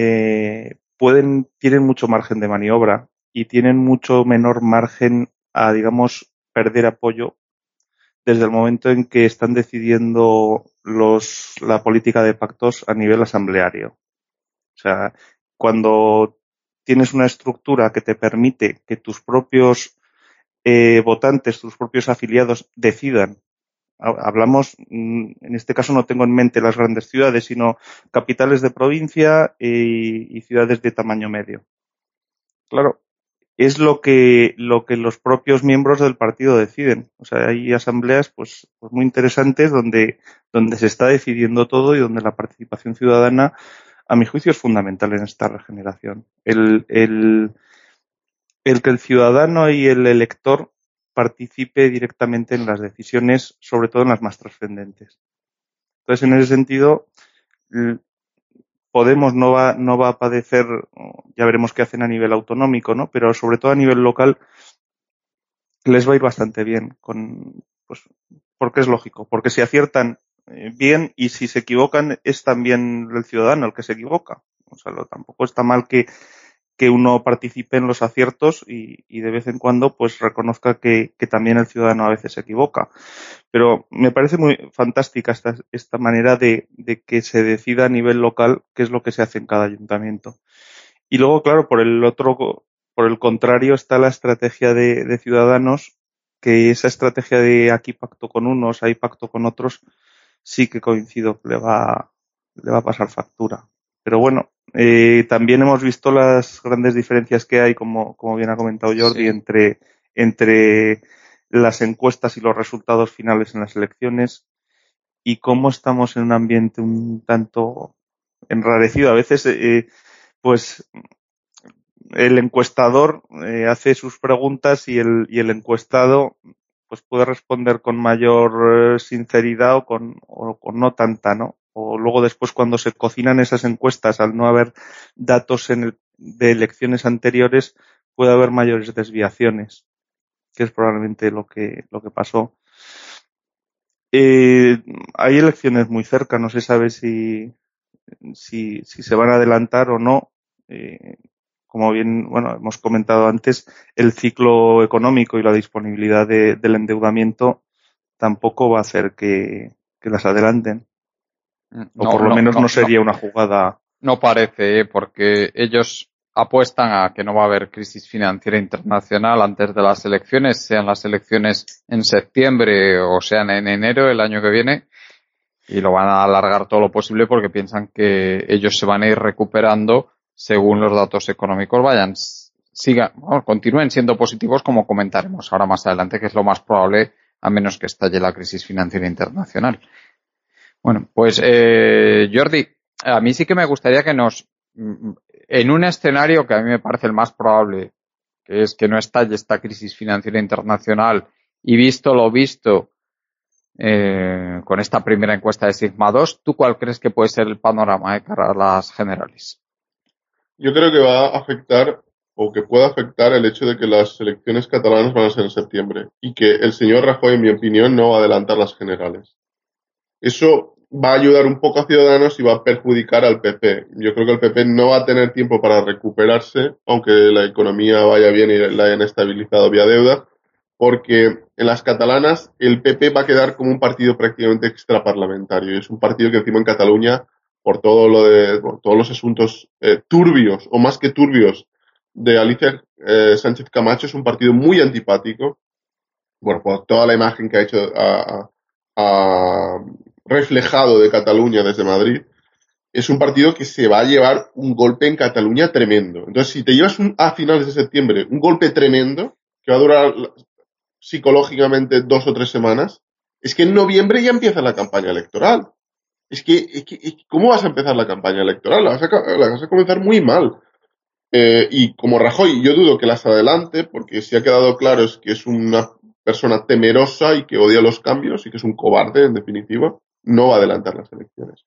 tienen mucho margen de maniobra y tienen mucho menor margen a, digamos, perder apoyo desde el momento en que están decidiendo la política de pactos a nivel asambleario. O sea, cuando tienes una estructura que te permite que tus propios votantes, tus propios afiliados decidan. Hablamos, en este caso no tengo en mente las grandes ciudades, sino capitales de provincia y ciudades de tamaño medio. Claro, es lo que los propios miembros del partido deciden. O sea, hay asambleas pues muy interesantes donde se está decidiendo todo y donde la participación ciudadana, a mi juicio, es fundamental en esta regeneración. El que el ciudadano y el elector participe directamente en las decisiones, sobre todo en las más trascendentes. Entonces, en ese sentido, Podemos no va a padecer, ya veremos qué hacen a nivel autonómico, ¿no? Pero sobre todo a nivel local les va a ir bastante bien, pues, porque es lógico, porque si aciertan bien y si se equivocan es también el ciudadano el que se equivoca. O sea, tampoco está mal que uno participe en los aciertos y de vez en cuando pues reconozca que también el ciudadano a veces se equivoca. Pero me parece muy fantástica esta manera de que se decida a nivel local qué es lo que se hace en cada ayuntamiento. Y luego, claro, por el contrario está la estrategia de Ciudadanos, que esa estrategia de aquí pacto con unos, ahí pacto con otros, sí que coincido que le va a pasar factura. Pero bueno, también hemos visto las grandes diferencias que hay, como bien ha comentado Jordi, sí, entre las encuestas y los resultados finales en las elecciones y cómo estamos en un ambiente un tanto enrarecido. A veces, pues, el encuestador hace sus preguntas y el encuestado pues puede responder con mayor sinceridad o con no tanta, ¿no? O luego después cuando se cocinan esas encuestas, al no haber datos de elecciones anteriores, puede haber mayores desviaciones, que es probablemente lo que pasó. Hay elecciones muy cerca, no se sabe si se van a adelantar o no. Como bien, hemos comentado antes, el ciclo económico y la disponibilidad del endeudamiento tampoco va a hacer que las adelanten. O por lo menos no sería una jugada. No parece, porque ellos apuestan a que no va a haber crisis financiera internacional antes de las elecciones, sean las elecciones en septiembre o sean en enero el año que viene, y lo van a alargar todo lo posible porque piensan que ellos se van a ir recuperando según los datos económicos continúen siendo positivos, como comentaremos ahora más adelante, que es lo más probable a menos que estalle la crisis financiera internacional. Bueno, pues Jordi, a mí sí que me gustaría que en un escenario que a mí me parece el más probable, que es que no estalle esta crisis financiera internacional, y visto lo visto con esta primera encuesta de Sigma 2, ¿tú cuál crees que puede ser el panorama de cara a las generales? Yo creo que va a afectar o que pueda afectar el hecho de que las elecciones catalanas van a ser en septiembre y que el señor Rajoy, en mi opinión, no va a adelantar las generales. Eso va a ayudar un poco a Ciudadanos y va a perjudicar al PP. Yo creo que el PP no va a tener tiempo para recuperarse, aunque la economía vaya bien y la hayan estabilizado vía deuda, porque en las catalanas el PP va a quedar como un partido prácticamente extraparlamentario. Es un partido que encima en Cataluña, por todos los asuntos turbios, o más que turbios, de Alicia Sánchez Camacho, es un partido muy antipático, bueno, por toda la imagen que ha hecho reflejado de Cataluña desde Madrid. Es un partido que se va a llevar un golpe en Cataluña tremendo. Entonces, si te llevas a finales de septiembre un golpe tremendo, que va a durar psicológicamente 2 o 3 semanas, es que en noviembre ya empieza la campaña electoral. Es que ¿cómo vas a empezar la campaña electoral? La vas a comenzar muy mal. Y como Rajoy, yo dudo que las adelante, porque si ha quedado claro es que es una persona temerosa y que odia los cambios y que es un cobarde, en definitiva, no va a adelantar las elecciones.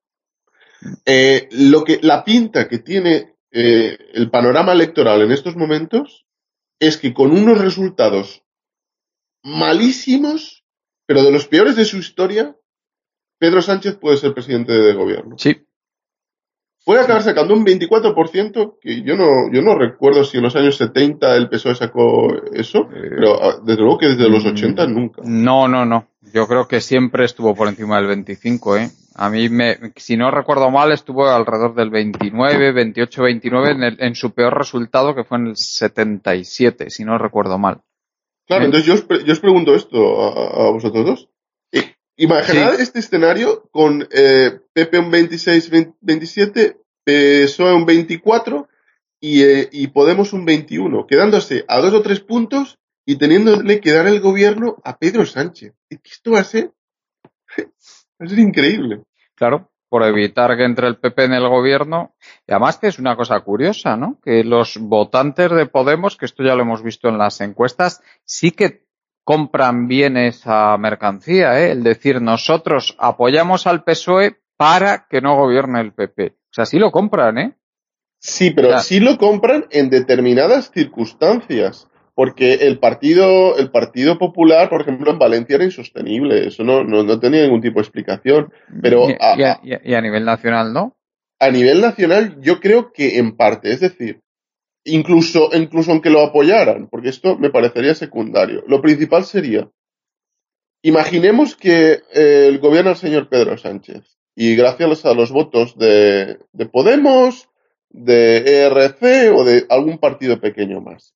La pinta que tiene el panorama electoral en estos momentos es que con unos resultados malísimos, pero de los peores de su historia, Pedro Sánchez puede ser presidente de gobierno. Sí. Puede acabar sacando un 24%, que yo no recuerdo si en los años 70 el PSOE sacó eso, pero desde luego que desde los 80 nunca. No. Yo creo que siempre estuvo por encima del 25, ¿eh? A mí, si no recuerdo mal, estuvo alrededor del 29, 28, 29 en su peor resultado, que fue en el 77, si no recuerdo mal. Claro, entonces yo os pregunto esto a vosotros dos. Imaginad este escenario con PP un 26, 27, PSOE un 24 y Podemos un 21, quedándose a 2 o 3 puntos y teniéndole que dar el gobierno a Pedro Sánchez. Es que esto va a ser increíble. Claro, por evitar que entre el PP en el gobierno. Y además que es una cosa curiosa, ¿no? Que los votantes de Podemos, que esto ya lo hemos visto en las encuestas, sí que compran bien esa mercancía, ¿eh? Es decir, nosotros apoyamos al PSOE para que no gobierne el PP. O sea, sí lo compran, ¿eh? Sí, pero sí lo compran en determinadas circunstancias. Porque el Partido Popular, por ejemplo, en Valencia era insostenible. Eso no tenía ningún tipo de explicación. Pero y a nivel nacional, ¿no? A nivel nacional, yo creo que en parte. Es decir, incluso aunque lo apoyaran, porque esto me parecería secundario. Lo principal sería, imaginemos que el gobierno del señor Pedro Sánchez, y gracias a los votos de Podemos, de ERC o de algún partido pequeño más.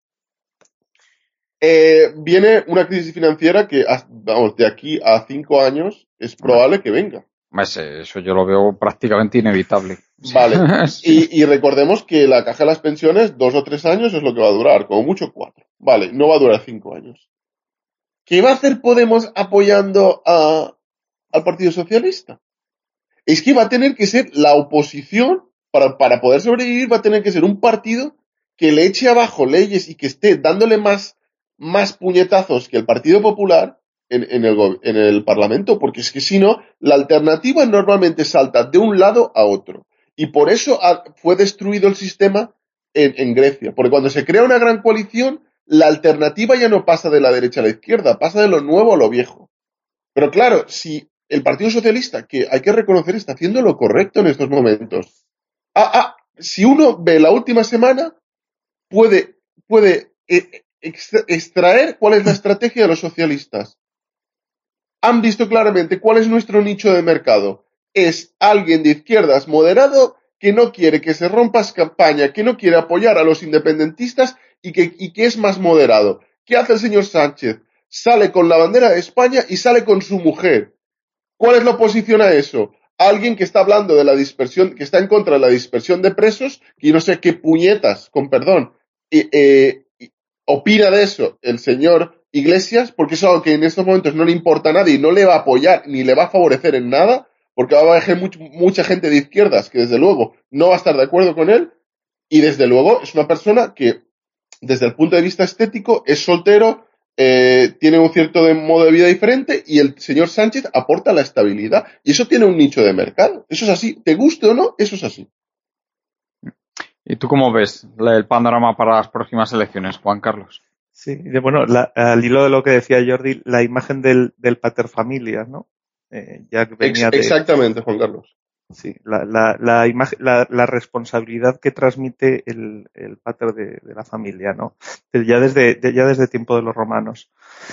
Viene una crisis financiera que, vamos, de aquí a 5 años es probable que venga. Eso yo lo veo prácticamente inevitable. Vale, sí. y recordemos que la caja de las pensiones 2 o 3 años es lo que va a durar, como mucho 4. Vale, no va a durar 5 años. ¿Qué va a hacer Podemos apoyando al Partido Socialista? Es que va a tener que ser la oposición, para poder sobrevivir, va a tener que ser un partido que le eche abajo leyes y que esté dándole más puñetazos que el Partido Popular en el Parlamento, porque es que si no, la alternativa normalmente salta de un lado a otro. Y por eso fue destruido el sistema en Grecia, porque cuando se crea una gran coalición, la alternativa ya no pasa de la derecha a la izquierda, pasa de lo nuevo a lo viejo. Pero claro, si el Partido Socialista, que hay que reconocer, está haciendo lo correcto en estos momentos. Si uno ve la última semana, puede extraer cuál es la estrategia de los socialistas. Han visto claramente cuál es nuestro nicho de mercado. Es alguien de izquierdas moderado que no quiere que se rompa campaña, que no quiere apoyar a los independentistas y que es más moderado. ¿Qué hace el señor Sánchez? Sale con la bandera de España y sale con su mujer. ¿Cuál es la oposición a eso? Alguien que está hablando de la dispersión, que está en contra de la dispersión de presos, y no sé qué puñetas, con perdón, opina de eso el señor Iglesias, porque es algo que en estos momentos no le importa a nadie y no le va a apoyar ni le va a favorecer en nada, porque va a haber mucha gente de izquierdas que desde luego no va a estar de acuerdo con él, y desde luego es una persona que desde el punto de vista estético es soltero, tiene un cierto modo de vida diferente, y el señor Sánchez aporta la estabilidad, y eso tiene un nicho de mercado. Eso es así, te guste o no, eso es así. ¿Y tú cómo ves el panorama para las próximas elecciones, Juan Carlos? Sí, bueno, al hilo de lo que decía Jordi, la imagen del paterfamilias, ¿no? Ya que venía Exactamente, Juan Carlos. Sí, la imagen, la responsabilidad que transmite el pater de la familia, ¿no? Ya desde tiempo de los romanos.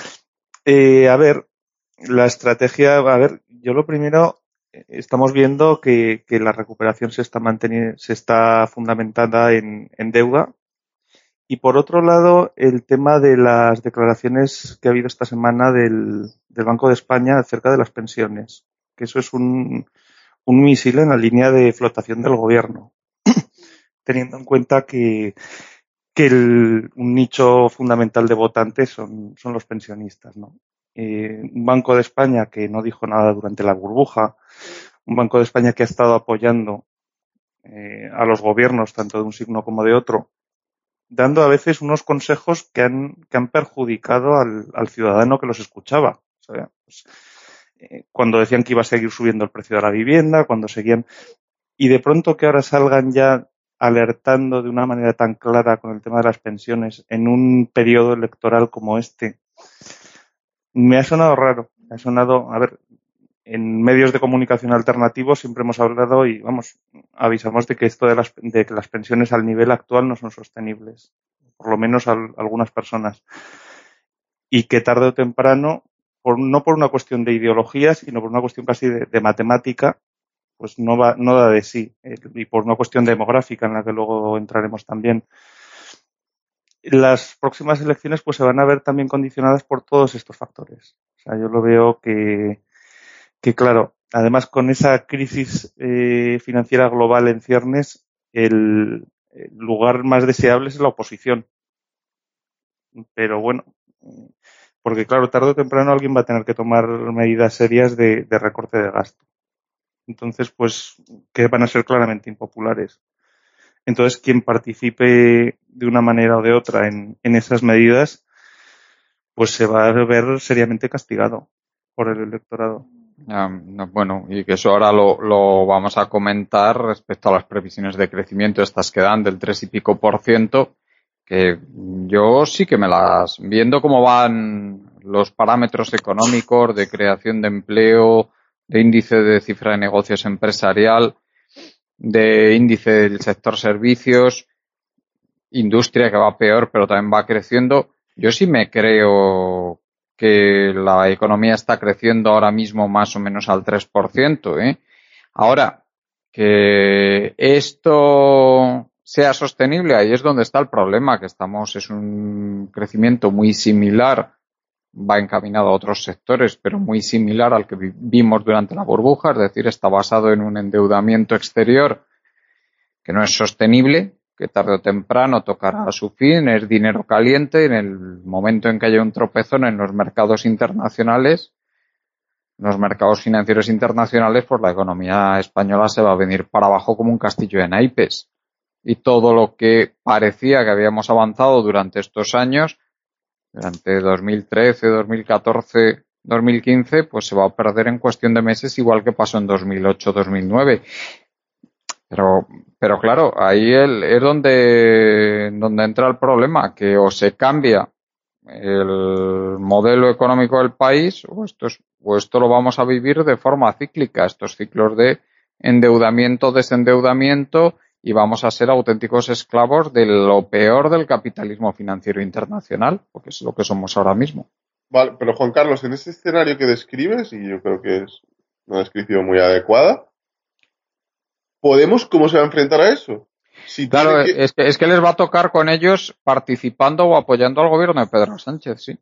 A ver, la estrategia, yo lo primero, estamos viendo que la recuperación se está fundamentada en deuda. Y por otro lado, el tema de las declaraciones que ha habido esta semana del Banco de España acerca de las pensiones, que eso es un misil en la línea de flotación del gobierno, teniendo en cuenta que un nicho fundamental de votantes son los pensionistas, ¿no? Un Banco de España que no dijo nada durante la burbuja, un Banco de España que ha estado apoyando a los gobiernos, tanto de un signo como de otro, dando a veces unos consejos que han perjudicado al ciudadano que los escuchaba. O sea, pues, cuando decían que iba a seguir subiendo el precio de la vivienda, cuando seguían... Y de pronto que ahora salgan ya alertando de una manera tan clara con el tema de las pensiones en un periodo electoral como este, me ha sonado raro. Me ha sonado, en medios de comunicación alternativos siempre hemos hablado y, avisamos de que esto de que las pensiones al nivel actual no son sostenibles, por lo menos algunas personas. Y que tarde o temprano, no por una cuestión de ideología, sino por una cuestión casi de matemática, pues no da de sí. Y por una cuestión demográfica en la que luego entraremos también. Las próximas elecciones pues se van a ver también condicionadas por todos estos factores. O sea, yo lo veo que claro, además con esa crisis financiera global en ciernes, el lugar más deseable es la oposición. Pero bueno, porque claro, tarde o temprano alguien va a tener que tomar medidas serias de recorte de gasto. Entonces, pues, que van a ser claramente impopulares. Entonces, quien participe de una manera o de otra en esas medidas, pues se va a ver seriamente castigado por el electorado. Bueno, y que eso ahora lo vamos a comentar respecto a las previsiones de crecimiento, estas que dan del 3 y pico %, que yo sí que viendo cómo van los parámetros económicos de creación de empleo, de índice de cifra de negocios empresarial, de índice del sector servicios, industria que va peor pero también va creciendo, yo sí me creo que la economía está creciendo ahora mismo más o menos al 3%, ¿eh? Ahora, que esto sea sostenible, ahí es donde está el problema, que es un crecimiento muy similar, va encaminado a otros sectores, pero muy similar al que vimos durante la burbuja, es decir, está basado en un endeudamiento exterior que no es sostenible, que tarde o temprano tocará su fin, es dinero caliente en el momento en que haya un tropezón en los mercados internacionales, los mercados financieros internacionales, pues la economía española se va a venir para abajo como un castillo de naipes. Y todo lo que parecía que habíamos avanzado durante estos años, durante 2013, 2014, 2015, pues se va a perder en cuestión de meses, igual que pasó en 2008, 2009. Pero claro, ahí es donde entra el problema, que o se cambia el modelo económico del país o esto lo vamos a vivir de forma cíclica, estos ciclos de endeudamiento, desendeudamiento, y vamos a ser auténticos esclavos de lo peor del capitalismo financiero internacional, porque es lo que somos ahora mismo. Vale, pero Juan Carlos, en ese escenario que describes, y yo creo que es una descripción muy adecuada, ¿cómo se va a enfrentar a eso? Claro, es que les va a tocar con ellos participando o apoyando al gobierno de Pedro Sánchez, sí.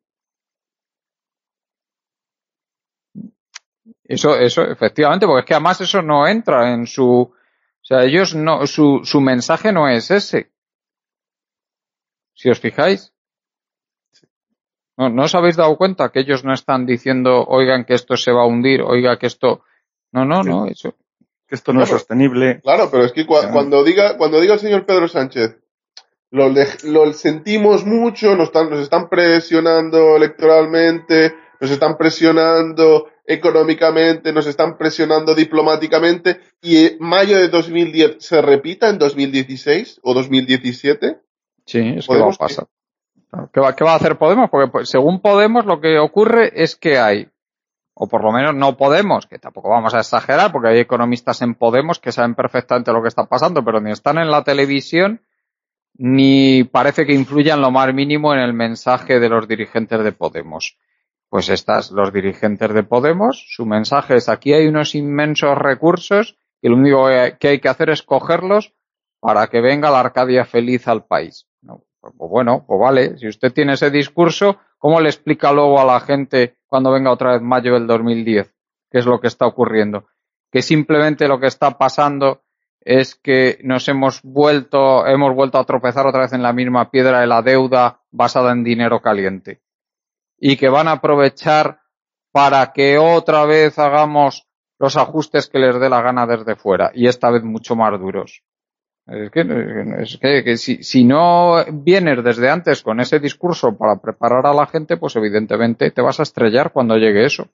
Eso, efectivamente, porque es que además eso no entra en o sea, ellos no, su mensaje no es ese. Si os fijáis. ¿No os habéis dado cuenta que ellos no están diciendo, oigan, que esto se va a hundir, oiga, que esto... No, eso... Que esto no es sostenible. Claro, pero es que cuando diga el señor Pedro Sánchez, lo sentimos mucho, nos están presionando electoralmente, nos están presionando económicamente, nos están presionando diplomáticamente, y mayo de 2010 se repita en 2016 o 2017. Sí, es que va a pasar. ¿Qué va a hacer Podemos? Porque pues, según Podemos lo que ocurre es que hay, o por lo menos no Podemos, que tampoco vamos a exagerar, porque hay economistas en Podemos que saben perfectamente lo que está pasando, pero ni están en la televisión, ni parece que influyan lo más mínimo en el mensaje de los dirigentes de Podemos. Pues los dirigentes de Podemos, su mensaje es: aquí hay unos inmensos recursos y lo único que hay que hacer es cogerlos para que venga la Arcadia feliz al país. No, pues bueno, pues vale, si usted tiene ese discurso, ¿cómo le explica luego a la gente cuando venga otra vez mayo del 2010 qué es lo que está ocurriendo? Que simplemente lo que está pasando es que hemos vuelto a tropezar otra vez en la misma piedra de la deuda basada en dinero caliente. Y que van a aprovechar para que otra vez hagamos los ajustes que les dé la gana desde fuera, y esta vez mucho más duros. Es que si no vienes desde antes con ese discurso para preparar a la gente, pues evidentemente te vas a estrellar cuando llegue eso.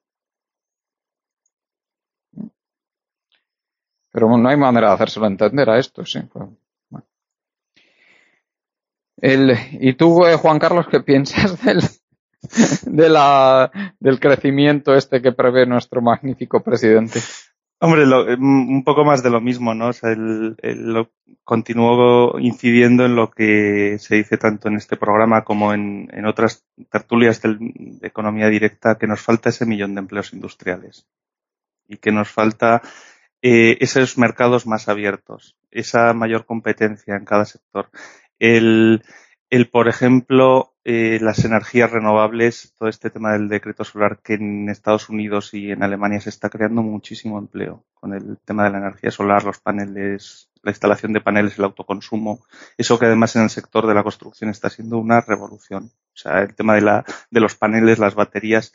Pero no hay manera de hacérselo entender a esto, sí. Pues, bueno. ¿Y tú, Juan Carlos, qué piensas del crecimiento que prevé nuestro magnífico presidente? Hombre, un poco más de lo mismo, ¿no? O sea, continuó incidiendo en lo que se dice tanto en este programa como en otras tertulias de economía directa, que nos falta ese 1 millón de empleos industriales y que nos falta esos mercados más abiertos, esa mayor competencia en cada sector. Por ejemplo, las energías renovables, todo este tema del decreto solar, que en Estados Unidos y en Alemania se está creando muchísimo empleo con el tema de la energía solar, los paneles, la instalación de paneles, el autoconsumo, eso que además en el sector de la construcción está siendo una revolución. O sea, el tema de los paneles, las baterías.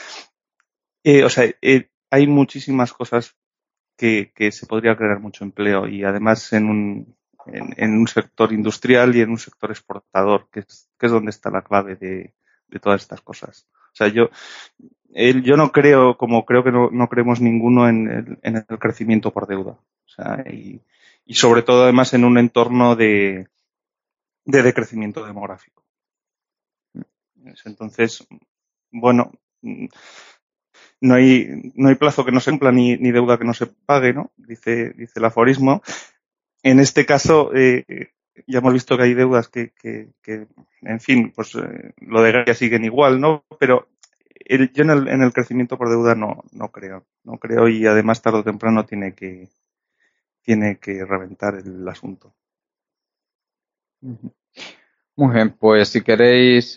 Hay muchísimas cosas que se podría crear mucho empleo, y además en un sector industrial y en un sector exportador, que es donde está la clave de todas estas cosas. O sea, yo no creo, como creo que no creemos ninguno en el crecimiento por deuda. O sea, y sobre todo además en un entorno de decrecimiento demográfico. Entonces, bueno, no hay plazo que no se cumpla ni deuda que no se pague, ¿no? Dice el aforismo. En este caso, ya hemos visto que hay deudas que en fin, pues lo de Gaia siguen igual, ¿no? Pero yo en el crecimiento por deuda no creo, y además tarde o temprano tiene que reventar el asunto. Muy bien, pues si queréis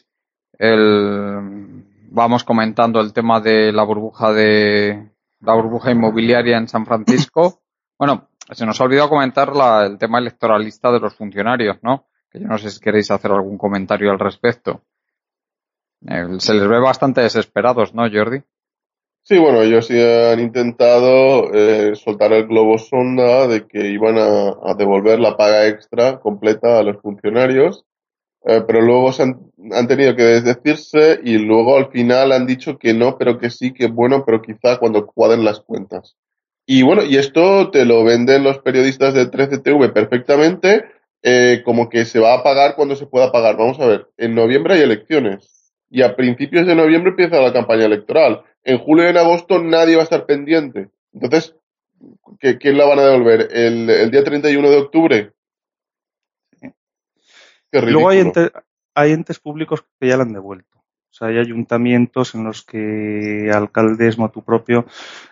vamos comentando el tema de la burbuja inmobiliaria en San Francisco. Bueno, se nos ha olvidado comentar el tema electoralista de los funcionarios, ¿no? Que yo no sé si queréis hacer algún comentario al respecto. Se les ve bastante desesperados, ¿no, Jordi? Sí, bueno, ellos sí han intentado soltar el globo sonda de que iban a devolver la paga extra completa a los funcionarios, pero luego han tenido que desdecirse, y luego al final han dicho que no, pero que sí, que bueno, pero quizá cuando cuadren las cuentas. Y bueno, y esto te lo venden los periodistas de 13TV perfectamente, como que se va a pagar cuando se pueda pagar. Vamos a ver, en noviembre hay elecciones y a principios de noviembre empieza la campaña electoral. En julio y en agosto nadie va a estar pendiente. Entonces, ¿quién la van a devolver? ¿El día 31 de octubre? Qué ridículo. Luego hay entes públicos que ya la han devuelto. O sea, hay ayuntamientos en los que alcaldes motu propio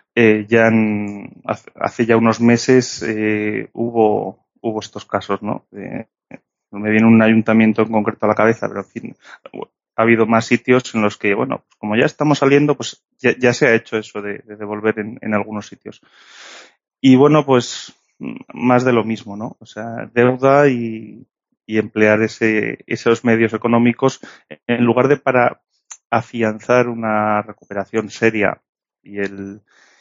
hace ya unos meses hubo estos casos, ¿no? Me viene un ayuntamiento en concreto a la cabeza, pero en fin, ha habido más sitios en los que, bueno, pues como ya estamos saliendo, pues ya se ha hecho eso de devolver en algunos sitios. Y bueno, pues más de lo mismo, ¿no? O sea, deuda y emplear esos medios económicos en lugar de para afianzar una recuperación seria y el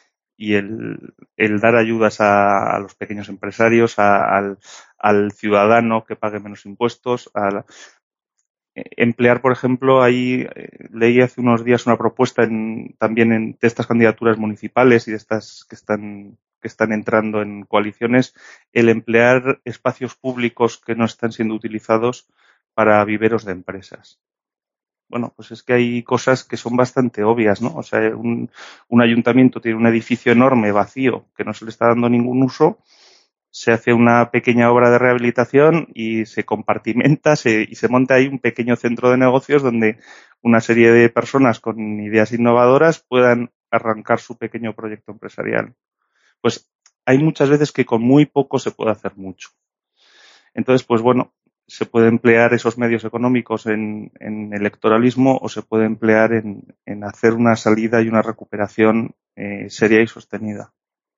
dar ayudas a los pequeños empresarios, al ciudadano que pague menos impuestos, emplear, por ejemplo, ahí leí hace unos días una propuesta también de estas candidaturas municipales y de estas que están entrando en coaliciones, el emplear espacios públicos que no están siendo utilizados para viveros de empresas. Bueno, pues es que hay cosas que son bastante obvias, ¿no? O sea, un ayuntamiento tiene un edificio enorme, vacío, que no se le está dando ningún uso, se hace una pequeña obra de rehabilitación y se compartimenta y se monta ahí un pequeño centro de negocios donde una serie de personas con ideas innovadoras puedan arrancar su pequeño proyecto empresarial. Pues hay muchas veces que con muy poco se puede hacer mucho. Entonces, pues bueno, se puede emplear esos medios económicos en electoralismo o se puede emplear en hacer una salida y una recuperación seria y sostenida.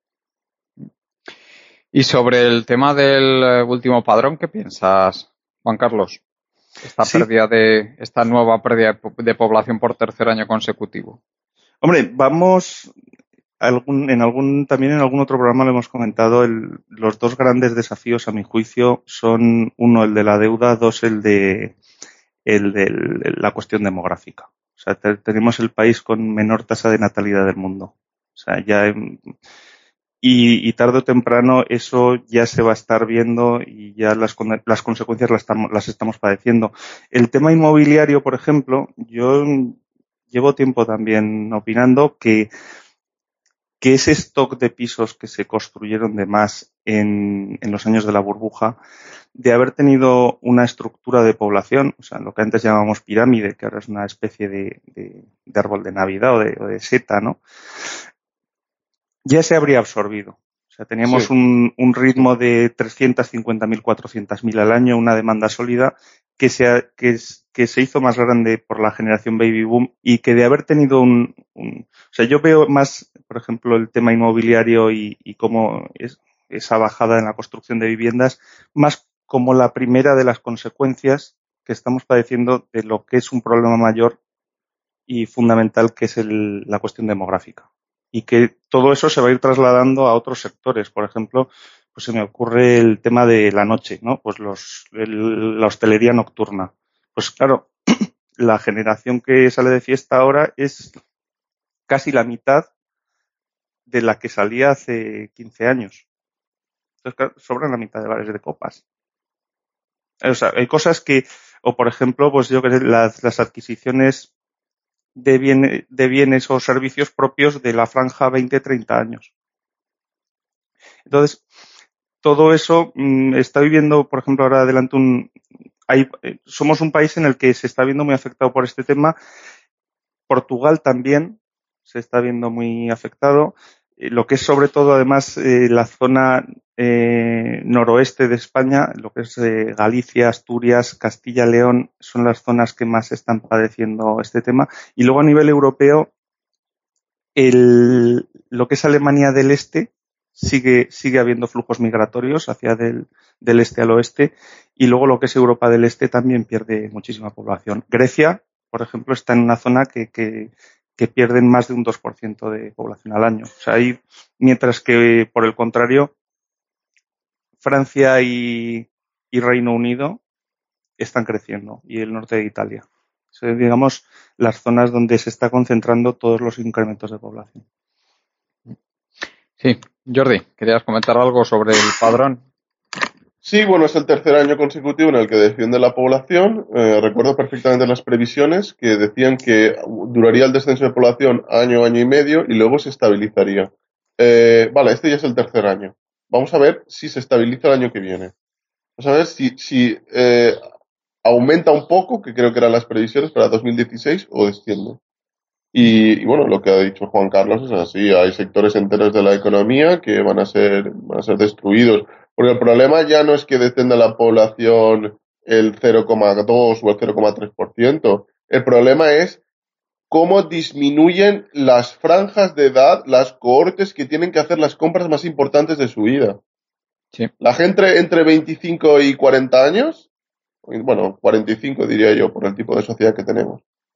Y sobre el tema del último padrón, ¿qué piensas, Juan Carlos? Esta nueva pérdida de población por tercer año consecutivo. Hombre, también en algún otro programa lo hemos comentado, los dos grandes desafíos a mi juicio son uno el de la deuda, dos el de la cuestión demográfica. O sea, tenemos el país con menor tasa de natalidad del mundo. O sea, y tarde o temprano eso ya se va a estar viendo y ya las consecuencias las estamos padeciendo. El tema inmobiliario, por ejemplo, yo llevo tiempo también opinando que ese stock de pisos que se construyeron de más en los años de la burbuja, de haber tenido una estructura de población, o sea, lo que antes llamábamos pirámide, que ahora es una especie de árbol de Navidad o de seta, ¿no? Ya se habría absorbido. O sea, teníamos un ritmo de 350.000, 400.000 al año, una demanda sólida que se hizo más grande por la generación baby boom y que de haber tenido o sea, yo veo más, por ejemplo, el tema inmobiliario y cómo esa bajada en la construcción de viviendas, más como la primera de las consecuencias que estamos padeciendo de lo que es un problema mayor y fundamental, que es la cuestión demográfica. Y que todo eso se va a ir trasladando a otros sectores. Por ejemplo, pues se me ocurre el tema de la noche, ¿no? Pues la hostelería nocturna. Pues claro, la generación que sale de fiesta ahora es casi la mitad de la que salía hace 15 años. Entonces, claro, sobran la mitad de bares de copas. O sea, hay cosas o por ejemplo, pues yo que sé, las adquisiciones de bienes o servicios propios de la franja 20-30 años. Entonces, todo eso está viviendo, por ejemplo, ahora adelante somos un país en el que se está viendo muy afectado por este tema. Portugal también se está viendo muy afectado. Lo que es sobre todo, además, la zona noroeste de España, lo que es Galicia, Asturias, Castilla, León, son las zonas que más están padeciendo este tema. Y luego a nivel europeo, lo que es Alemania del Este sigue habiendo flujos migratorios hacia del este al oeste, y luego lo que es Europa del Este también pierde muchísima población. Grecia, por ejemplo, está en una zona que pierden más de un 2% de población al año. O sea, mientras que, por el contrario, Francia y Reino Unido están creciendo, y el norte de Italia. Son, digamos, las zonas donde se está concentrando todos los incrementos de población. Sí, Jordi, ¿querías comentar algo sobre el padrón? Sí, bueno, es el tercer año consecutivo en el que desciende la población. Recuerdo perfectamente las previsiones que decían que duraría el descenso de población año y medio y luego se estabilizaría. Vale, este ya es el tercer año. Vamos a ver si se estabiliza el año que viene. Vamos a ver si aumenta un poco, que creo que eran las previsiones para 2016, o desciende. Y bueno, lo que ha dicho Juan Carlos es así. Hay sectores enteros de la economía que van a ser destruidos. Porque el problema ya no es que descienda la población el 0,2 o el 0,3%. El problema es cómo disminuyen las franjas de edad, las cohortes que tienen que hacer las compras más importantes de su vida. Sí. La gente entre 25 y 40 años, bueno, 45 diría yo, por el tipo de sociedad que tenemos.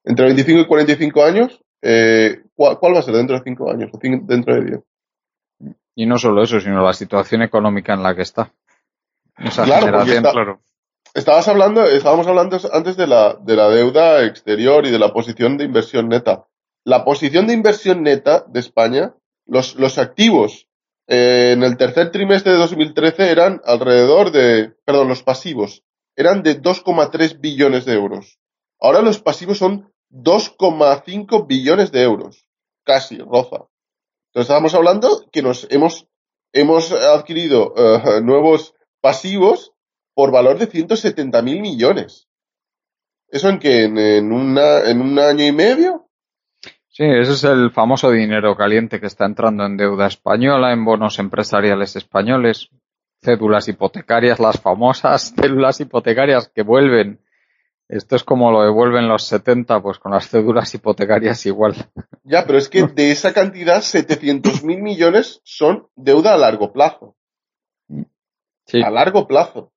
Entre 25 y 45 años, ¿cuál va a ser dentro de 5 años o dentro de 10? Y no solo eso, sino la situación económica en la que está esa Claro, porque generación. Claro. estábamos hablando antes de la deuda exterior y de la posición de inversión neta. La posición de inversión neta de España, los activos en el tercer trimestre de 2013 eran los pasivos eran de 2,3 billones de euros. Ahora los pasivos son 2,5 billones de euros. Casi, roza. Entonces estábamos hablando que hemos adquirido nuevos pasivos por valor de 170.000 millones. ¿Eso en qué? ¿En un año y medio? Sí, ese es el famoso dinero caliente que está entrando en deuda española, en bonos empresariales españoles, cédulas hipotecarias, las famosas cédulas hipotecarias que vuelven. Esto es como lo devuelven los 70, pues con las cédulas hipotecarias igual. Ya, pero es que de esa cantidad, 700.000 millones son deuda a largo plazo. Sí, A largo plazo.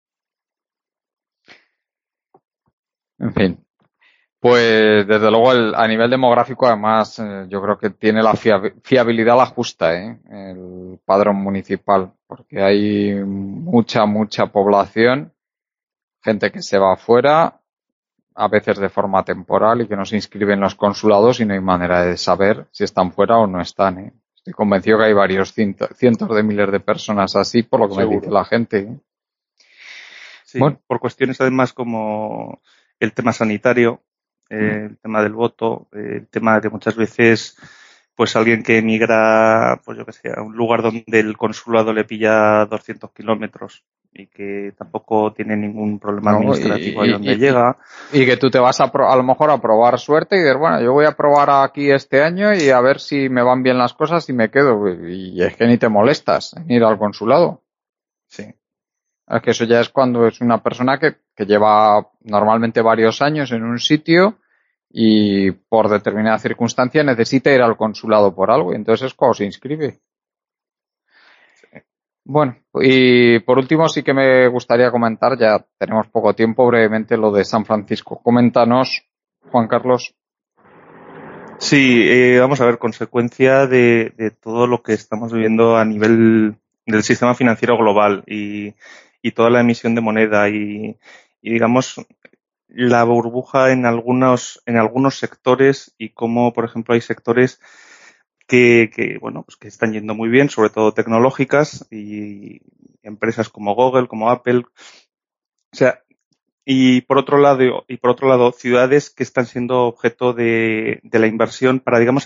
en fin. Pues desde luego a nivel demográfico además yo creo que tiene la fiabilidad la justa, el padrón municipal, porque hay mucha población, gente que se va afuera, a veces de forma temporal y que no se inscribe en los consulados y no hay manera de saber si están fuera o no están, ¿eh? Estoy convencido que hay varios cientos de miles de personas así, por lo que me dice Seguro. la gente, ¿eh? Sí, Bueno, por cuestiones además como el tema sanitario, el tema del voto, el tema de muchas veces pues alguien que emigra, pues yo que sé, a un lugar donde el consulado le pilla 200 kilómetros y que tampoco tiene ningún problema no, administrativo ahí donde llega. y que tú te vas a lo mejor a probar suerte y dices, bueno, yo voy a probar aquí este año y a ver si me van bien las cosas y me quedo. Y es que ni te molestas en ir al consulado. Sí. Es que eso ya es cuando es una persona que lleva normalmente varios años en un sitio y por determinada circunstancia necesita ir al consulado por algo y entonces es cuando se inscribe. Bueno, y por último sí que me gustaría comentar, ya tenemos poco tiempo, brevemente lo de San Francisco. Coméntanos, Juan Carlos. Sí, vamos a ver, consecuencia de todo lo que estamos viviendo a nivel del sistema financiero global y toda la emisión de moneda y digamos la burbuja en algunos sectores y cómo, por ejemplo, hay sectores bueno, pues que están yendo muy bien, sobre todo tecnológicas y empresas como Google, como Apple. O sea, y por otro lado, ciudades que están siendo objeto de la inversión para, digamos,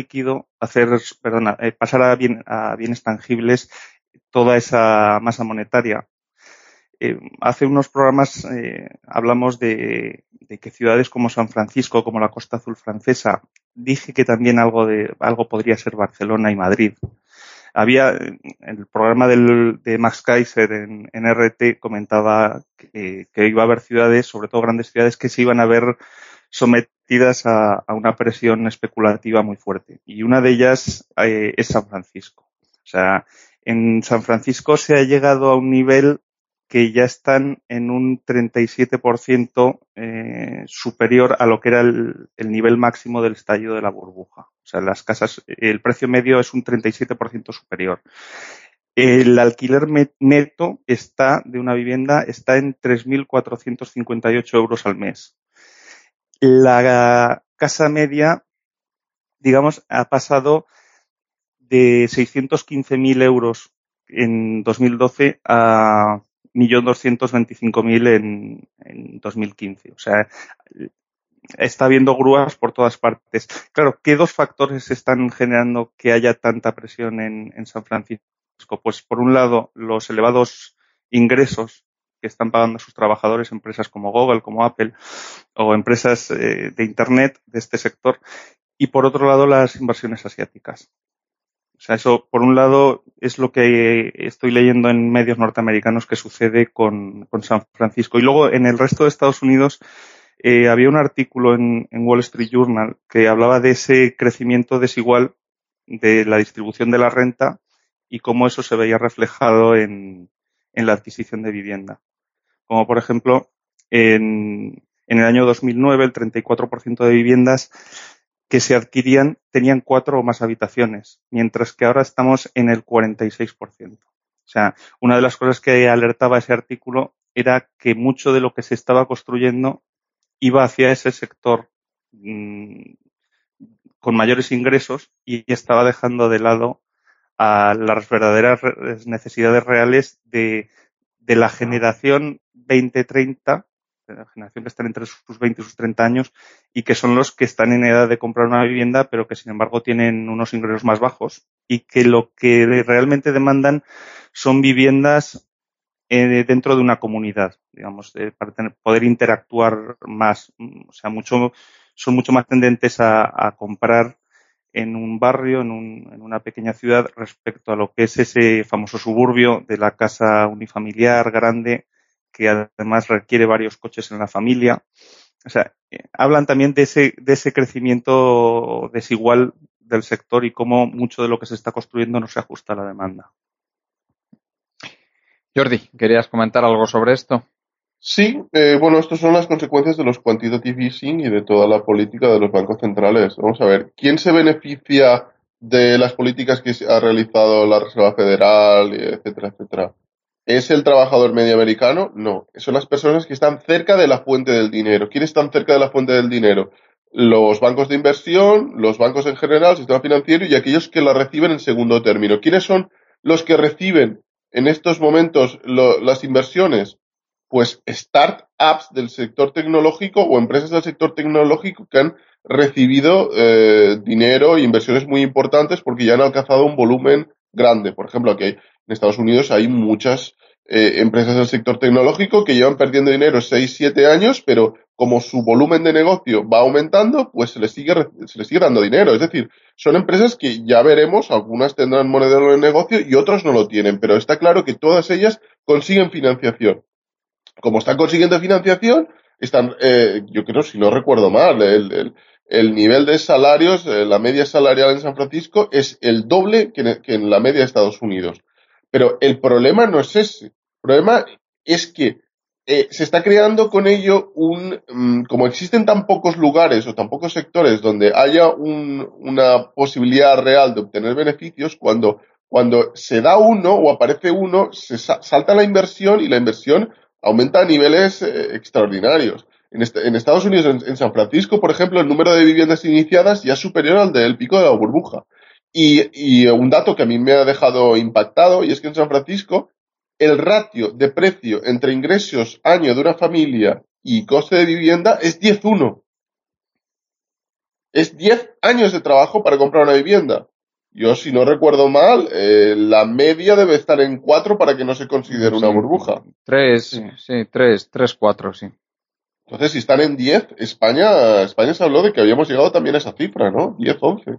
pasar a bienes tangibles toda esa masa monetaria. Hace unos programas hablamos de que ciudades como San Francisco, como la Costa Azul francesa, dije que también algo podría ser Barcelona y Madrid. Había el programa de Max Kaiser en RT comentaba que iba a haber ciudades, sobre todo grandes ciudades, que se iban a ver sometidas a una presión especulativa muy fuerte. Y una de ellas es San Francisco. O sea, en San Francisco se ha llegado a un nivel que ya están en un 37% superior a lo que era el nivel máximo del estallido de la burbuja. O sea, las casas, el precio medio es un 37% superior. El alquiler neto de una vivienda está en 3.458 euros al mes. La casa media, digamos, ha pasado de 615.000 euros en 2012 a 1.225.000 en 2015. O sea, está habiendo grúas por todas partes. Claro, ¿qué dos factores están generando que haya tanta presión en San Francisco? Pues por un lado, los elevados ingresos que están pagando sus trabajadores, empresas como Google, como Apple o empresas de Internet de este sector, y por otro lado, las inversiones asiáticas. O sea, eso, por un lado, es lo que estoy leyendo en medios norteamericanos que sucede con San Francisco. Y luego, en el resto de Estados Unidos, había un artículo en Wall Street Journal que hablaba de ese crecimiento desigual de la distribución de la renta y cómo eso se veía reflejado en la adquisición de vivienda. Como, por ejemplo, en en el año 2009 el 34% de viviendas que se adquirían tenían 4 o más habitaciones, mientras que ahora estamos en el 46%. O sea, una de las cosas que alertaba ese artículo era que mucho de lo que se estaba construyendo iba hacia ese sector con mayores ingresos y estaba dejando de lado a las verdaderas necesidades reales de la generación 20-30, de la generación que están entre sus 20 y sus 30 años y que son los que están en edad de comprar una vivienda, pero que sin embargo tienen unos ingresos más bajos y que lo que realmente demandan son viviendas dentro de una comunidad, digamos, para poder interactuar más, o sea, son mucho más tendentes a comprar en un barrio, en una pequeña ciudad, respecto a lo que es ese famoso suburbio de la casa unifamiliar grande, que además requiere varios coches en la familia. O sea, hablan también de ese crecimiento desigual del sector y cómo mucho de lo que se está construyendo no se ajusta a la demanda. Jordi, ¿querías comentar algo sobre esto? Sí, bueno, estas son las consecuencias de los quantitative easing y de toda la política de los bancos centrales. Vamos a ver, ¿quién se beneficia de las políticas que ha realizado la Reserva Federal, etcétera, etcétera? ¿Es el trabajador medio americano? No, son las personas que están cerca de la fuente del dinero. ¿Quiénes están cerca de la fuente del dinero? Los bancos de inversión, los bancos en general, el sistema financiero y aquellos que la reciben en segundo término. ¿Quiénes son los que reciben en estos momentos las inversiones? Pues startups del sector tecnológico o empresas del sector tecnológico que han recibido dinero e inversiones muy importantes porque ya han alcanzado un volumen grande. Por ejemplo, aquí en Estados Unidos hay muchas empresas del sector tecnológico que llevan perdiendo dinero 6-7 años, pero como su volumen de negocio va aumentando, pues se les sigue dando dinero. Es decir, son empresas que ya veremos, algunas tendrán monedero de negocio y otras no lo tienen, pero está claro que todas ellas consiguen financiación. Como están consiguiendo financiación, están, yo creo, si no recuerdo mal, el nivel de salarios, la media salarial en San Francisco es el doble que en la media de Estados Unidos. Pero el problema no es ese. El problema es que se está creando con ello como existen tan pocos lugares o tan pocos sectores donde haya una posibilidad real de obtener beneficios, cuando se da uno o aparece uno, se salta la inversión y la inversión aumenta a niveles extraordinarios. En Estados Unidos, en San Francisco, por ejemplo, el número de viviendas iniciadas ya es superior al del pico de la burbuja. Y un dato que a mí me ha dejado impactado, y es que en San Francisco el ratio de precio entre ingresos año de una familia y coste de vivienda es 10:1. Es 10 años de trabajo para comprar una vivienda. Yo, si no recuerdo mal, la media debe estar en 4 para que no se considere una burbuja. 3, 4, sí. Entonces, si están en 10, España se habló de que habíamos llegado también a esa cifra, ¿no? 10, 11.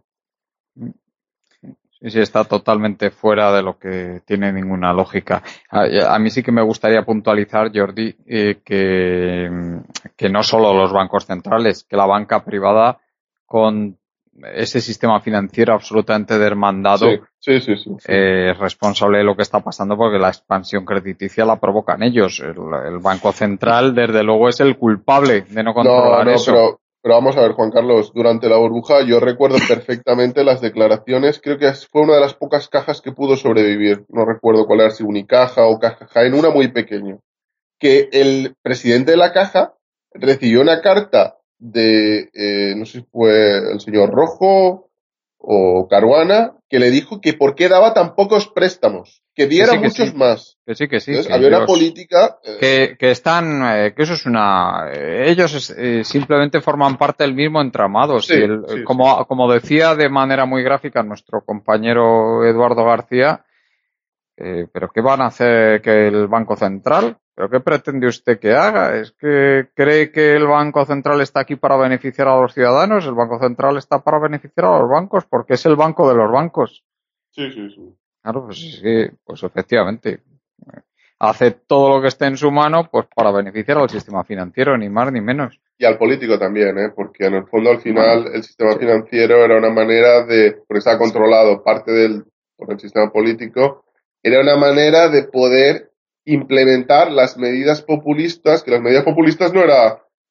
Sí, está totalmente fuera de lo que tiene ninguna lógica. A mí sí que me gustaría puntualizar, Jordi, que no solo los bancos centrales, que la banca privada con ese sistema financiero absolutamente desmandado Sí. es responsable de lo que está pasando, porque la expansión crediticia la provocan ellos. El Banco Central, desde luego, es el culpable de no controlar eso. Pero vamos a ver, Juan Carlos, durante la burbuja yo recuerdo perfectamente las declaraciones, creo que fue una de las pocas cajas que pudo sobrevivir, no recuerdo cuál era, si Unicaja o Caja Jaén, una muy pequeña, que el presidente de la caja recibió una carta de, no sé si fue el señor Rojo o Caruana, que le dijo que por qué daba tan pocos préstamos, que diera que muchos más. Que sí. Entonces, Que había ellos, una política que están, que eso es ellos simplemente forman parte del mismo entramado. Sí. Como decía de manera muy gráfica nuestro compañero Eduardo García, pero ¿qué van a hacer que el Banco Central? ¿Pero qué pretende usted que haga? ¿Es que cree que el Banco Central está aquí para beneficiar a los ciudadanos? El Banco Central está para beneficiar a los bancos porque es el banco de los bancos. Sí. Claro, pues sí, pues efectivamente. Hace todo lo que esté en su mano pues para beneficiar al sistema financiero, ni más ni menos. Y al político también, porque en el fondo al final el sistema financiero era una manera porque estaba controlado parte por el sistema político, era una manera de poder implementar las medidas populistas, que las medidas populistas no era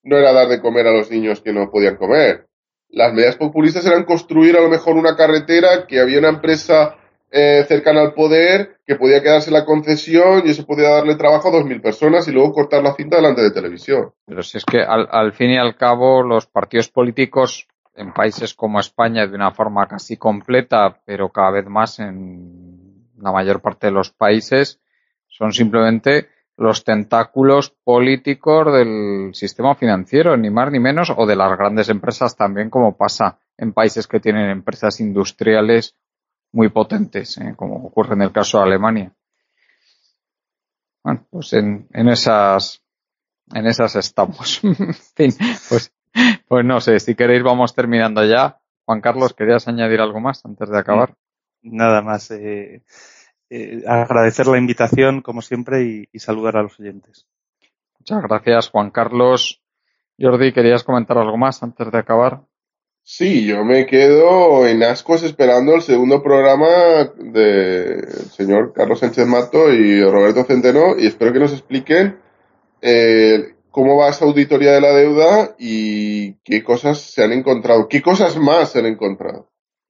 no era dar de comer a los niños que no podían comer. Las medidas populistas eran construir a lo mejor una carretera que había una empresa cercana al poder que podía quedarse la concesión y eso podía darle trabajo a 2.000 personas y luego cortar la cinta delante de televisión. Pero si es que al fin y al cabo los partidos políticos en países como España de una forma casi completa, pero cada vez más en la mayor parte de los países, son simplemente los tentáculos políticos del sistema financiero, ni más ni menos, o de las grandes empresas también, como pasa en países que tienen empresas industriales muy potentes, como ocurre en el caso de Alemania. Bueno, pues en esas estamos. En fin, pues no sé, si queréis vamos terminando ya. Juan Carlos, ¿querías añadir algo más antes de acabar? Nada más. Agradecer la invitación, como siempre, y saludar a los oyentes. Muchas gracias, Juan Carlos. Jordi, ¿querías comentar algo más antes de acabar? Sí, yo me quedo en ascuas esperando el segundo programa del señor Carlos Sánchez Mato y Roberto Centeno y espero que nos expliquen cómo va esa auditoría de la deuda y qué cosas se han encontrado, qué cosas más se han encontrado.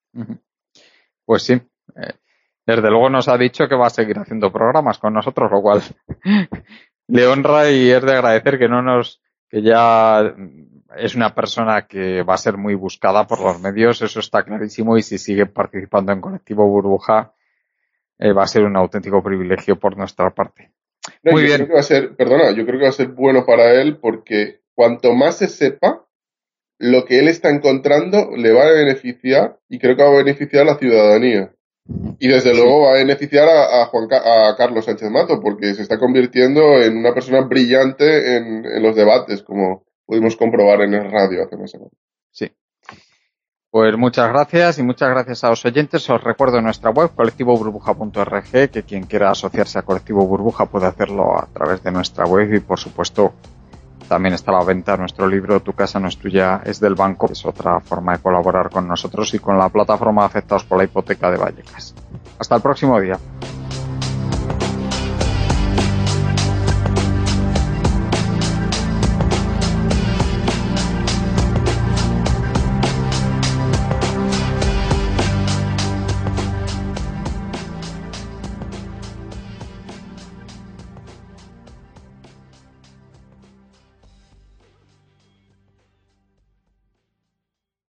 Pues sí, desde luego nos ha dicho que va a seguir haciendo programas con nosotros, lo cual le honra y es de agradecer que ya es una persona que va a ser muy buscada por los medios, eso está clarísimo, y si sigue participando en Colectivo Burbuja va a ser un auténtico privilegio por nuestra parte. No, muy bien. Yo creo que va a ser bueno para él porque cuanto más se sepa, lo que él está encontrando le va a beneficiar y creo que va a beneficiar a la ciudadanía. Y desde luego va a beneficiar a Carlos Sánchez Mato porque se está convirtiendo en una persona brillante en los debates, como pudimos comprobar en el radio hace una semana. Sí. Pues muchas gracias y muchas gracias a los oyentes. Os recuerdo nuestra web, colectivoburbuja.org, que quien quiera asociarse a Colectivo Burbuja puede hacerlo a través de nuestra web y, por supuesto, también está a la venta nuestro libro Tu casa no es tuya, es del banco. Es otra forma de colaborar con nosotros y con la plataforma Afectados por la Hipoteca de Vallecas. Hasta el próximo día.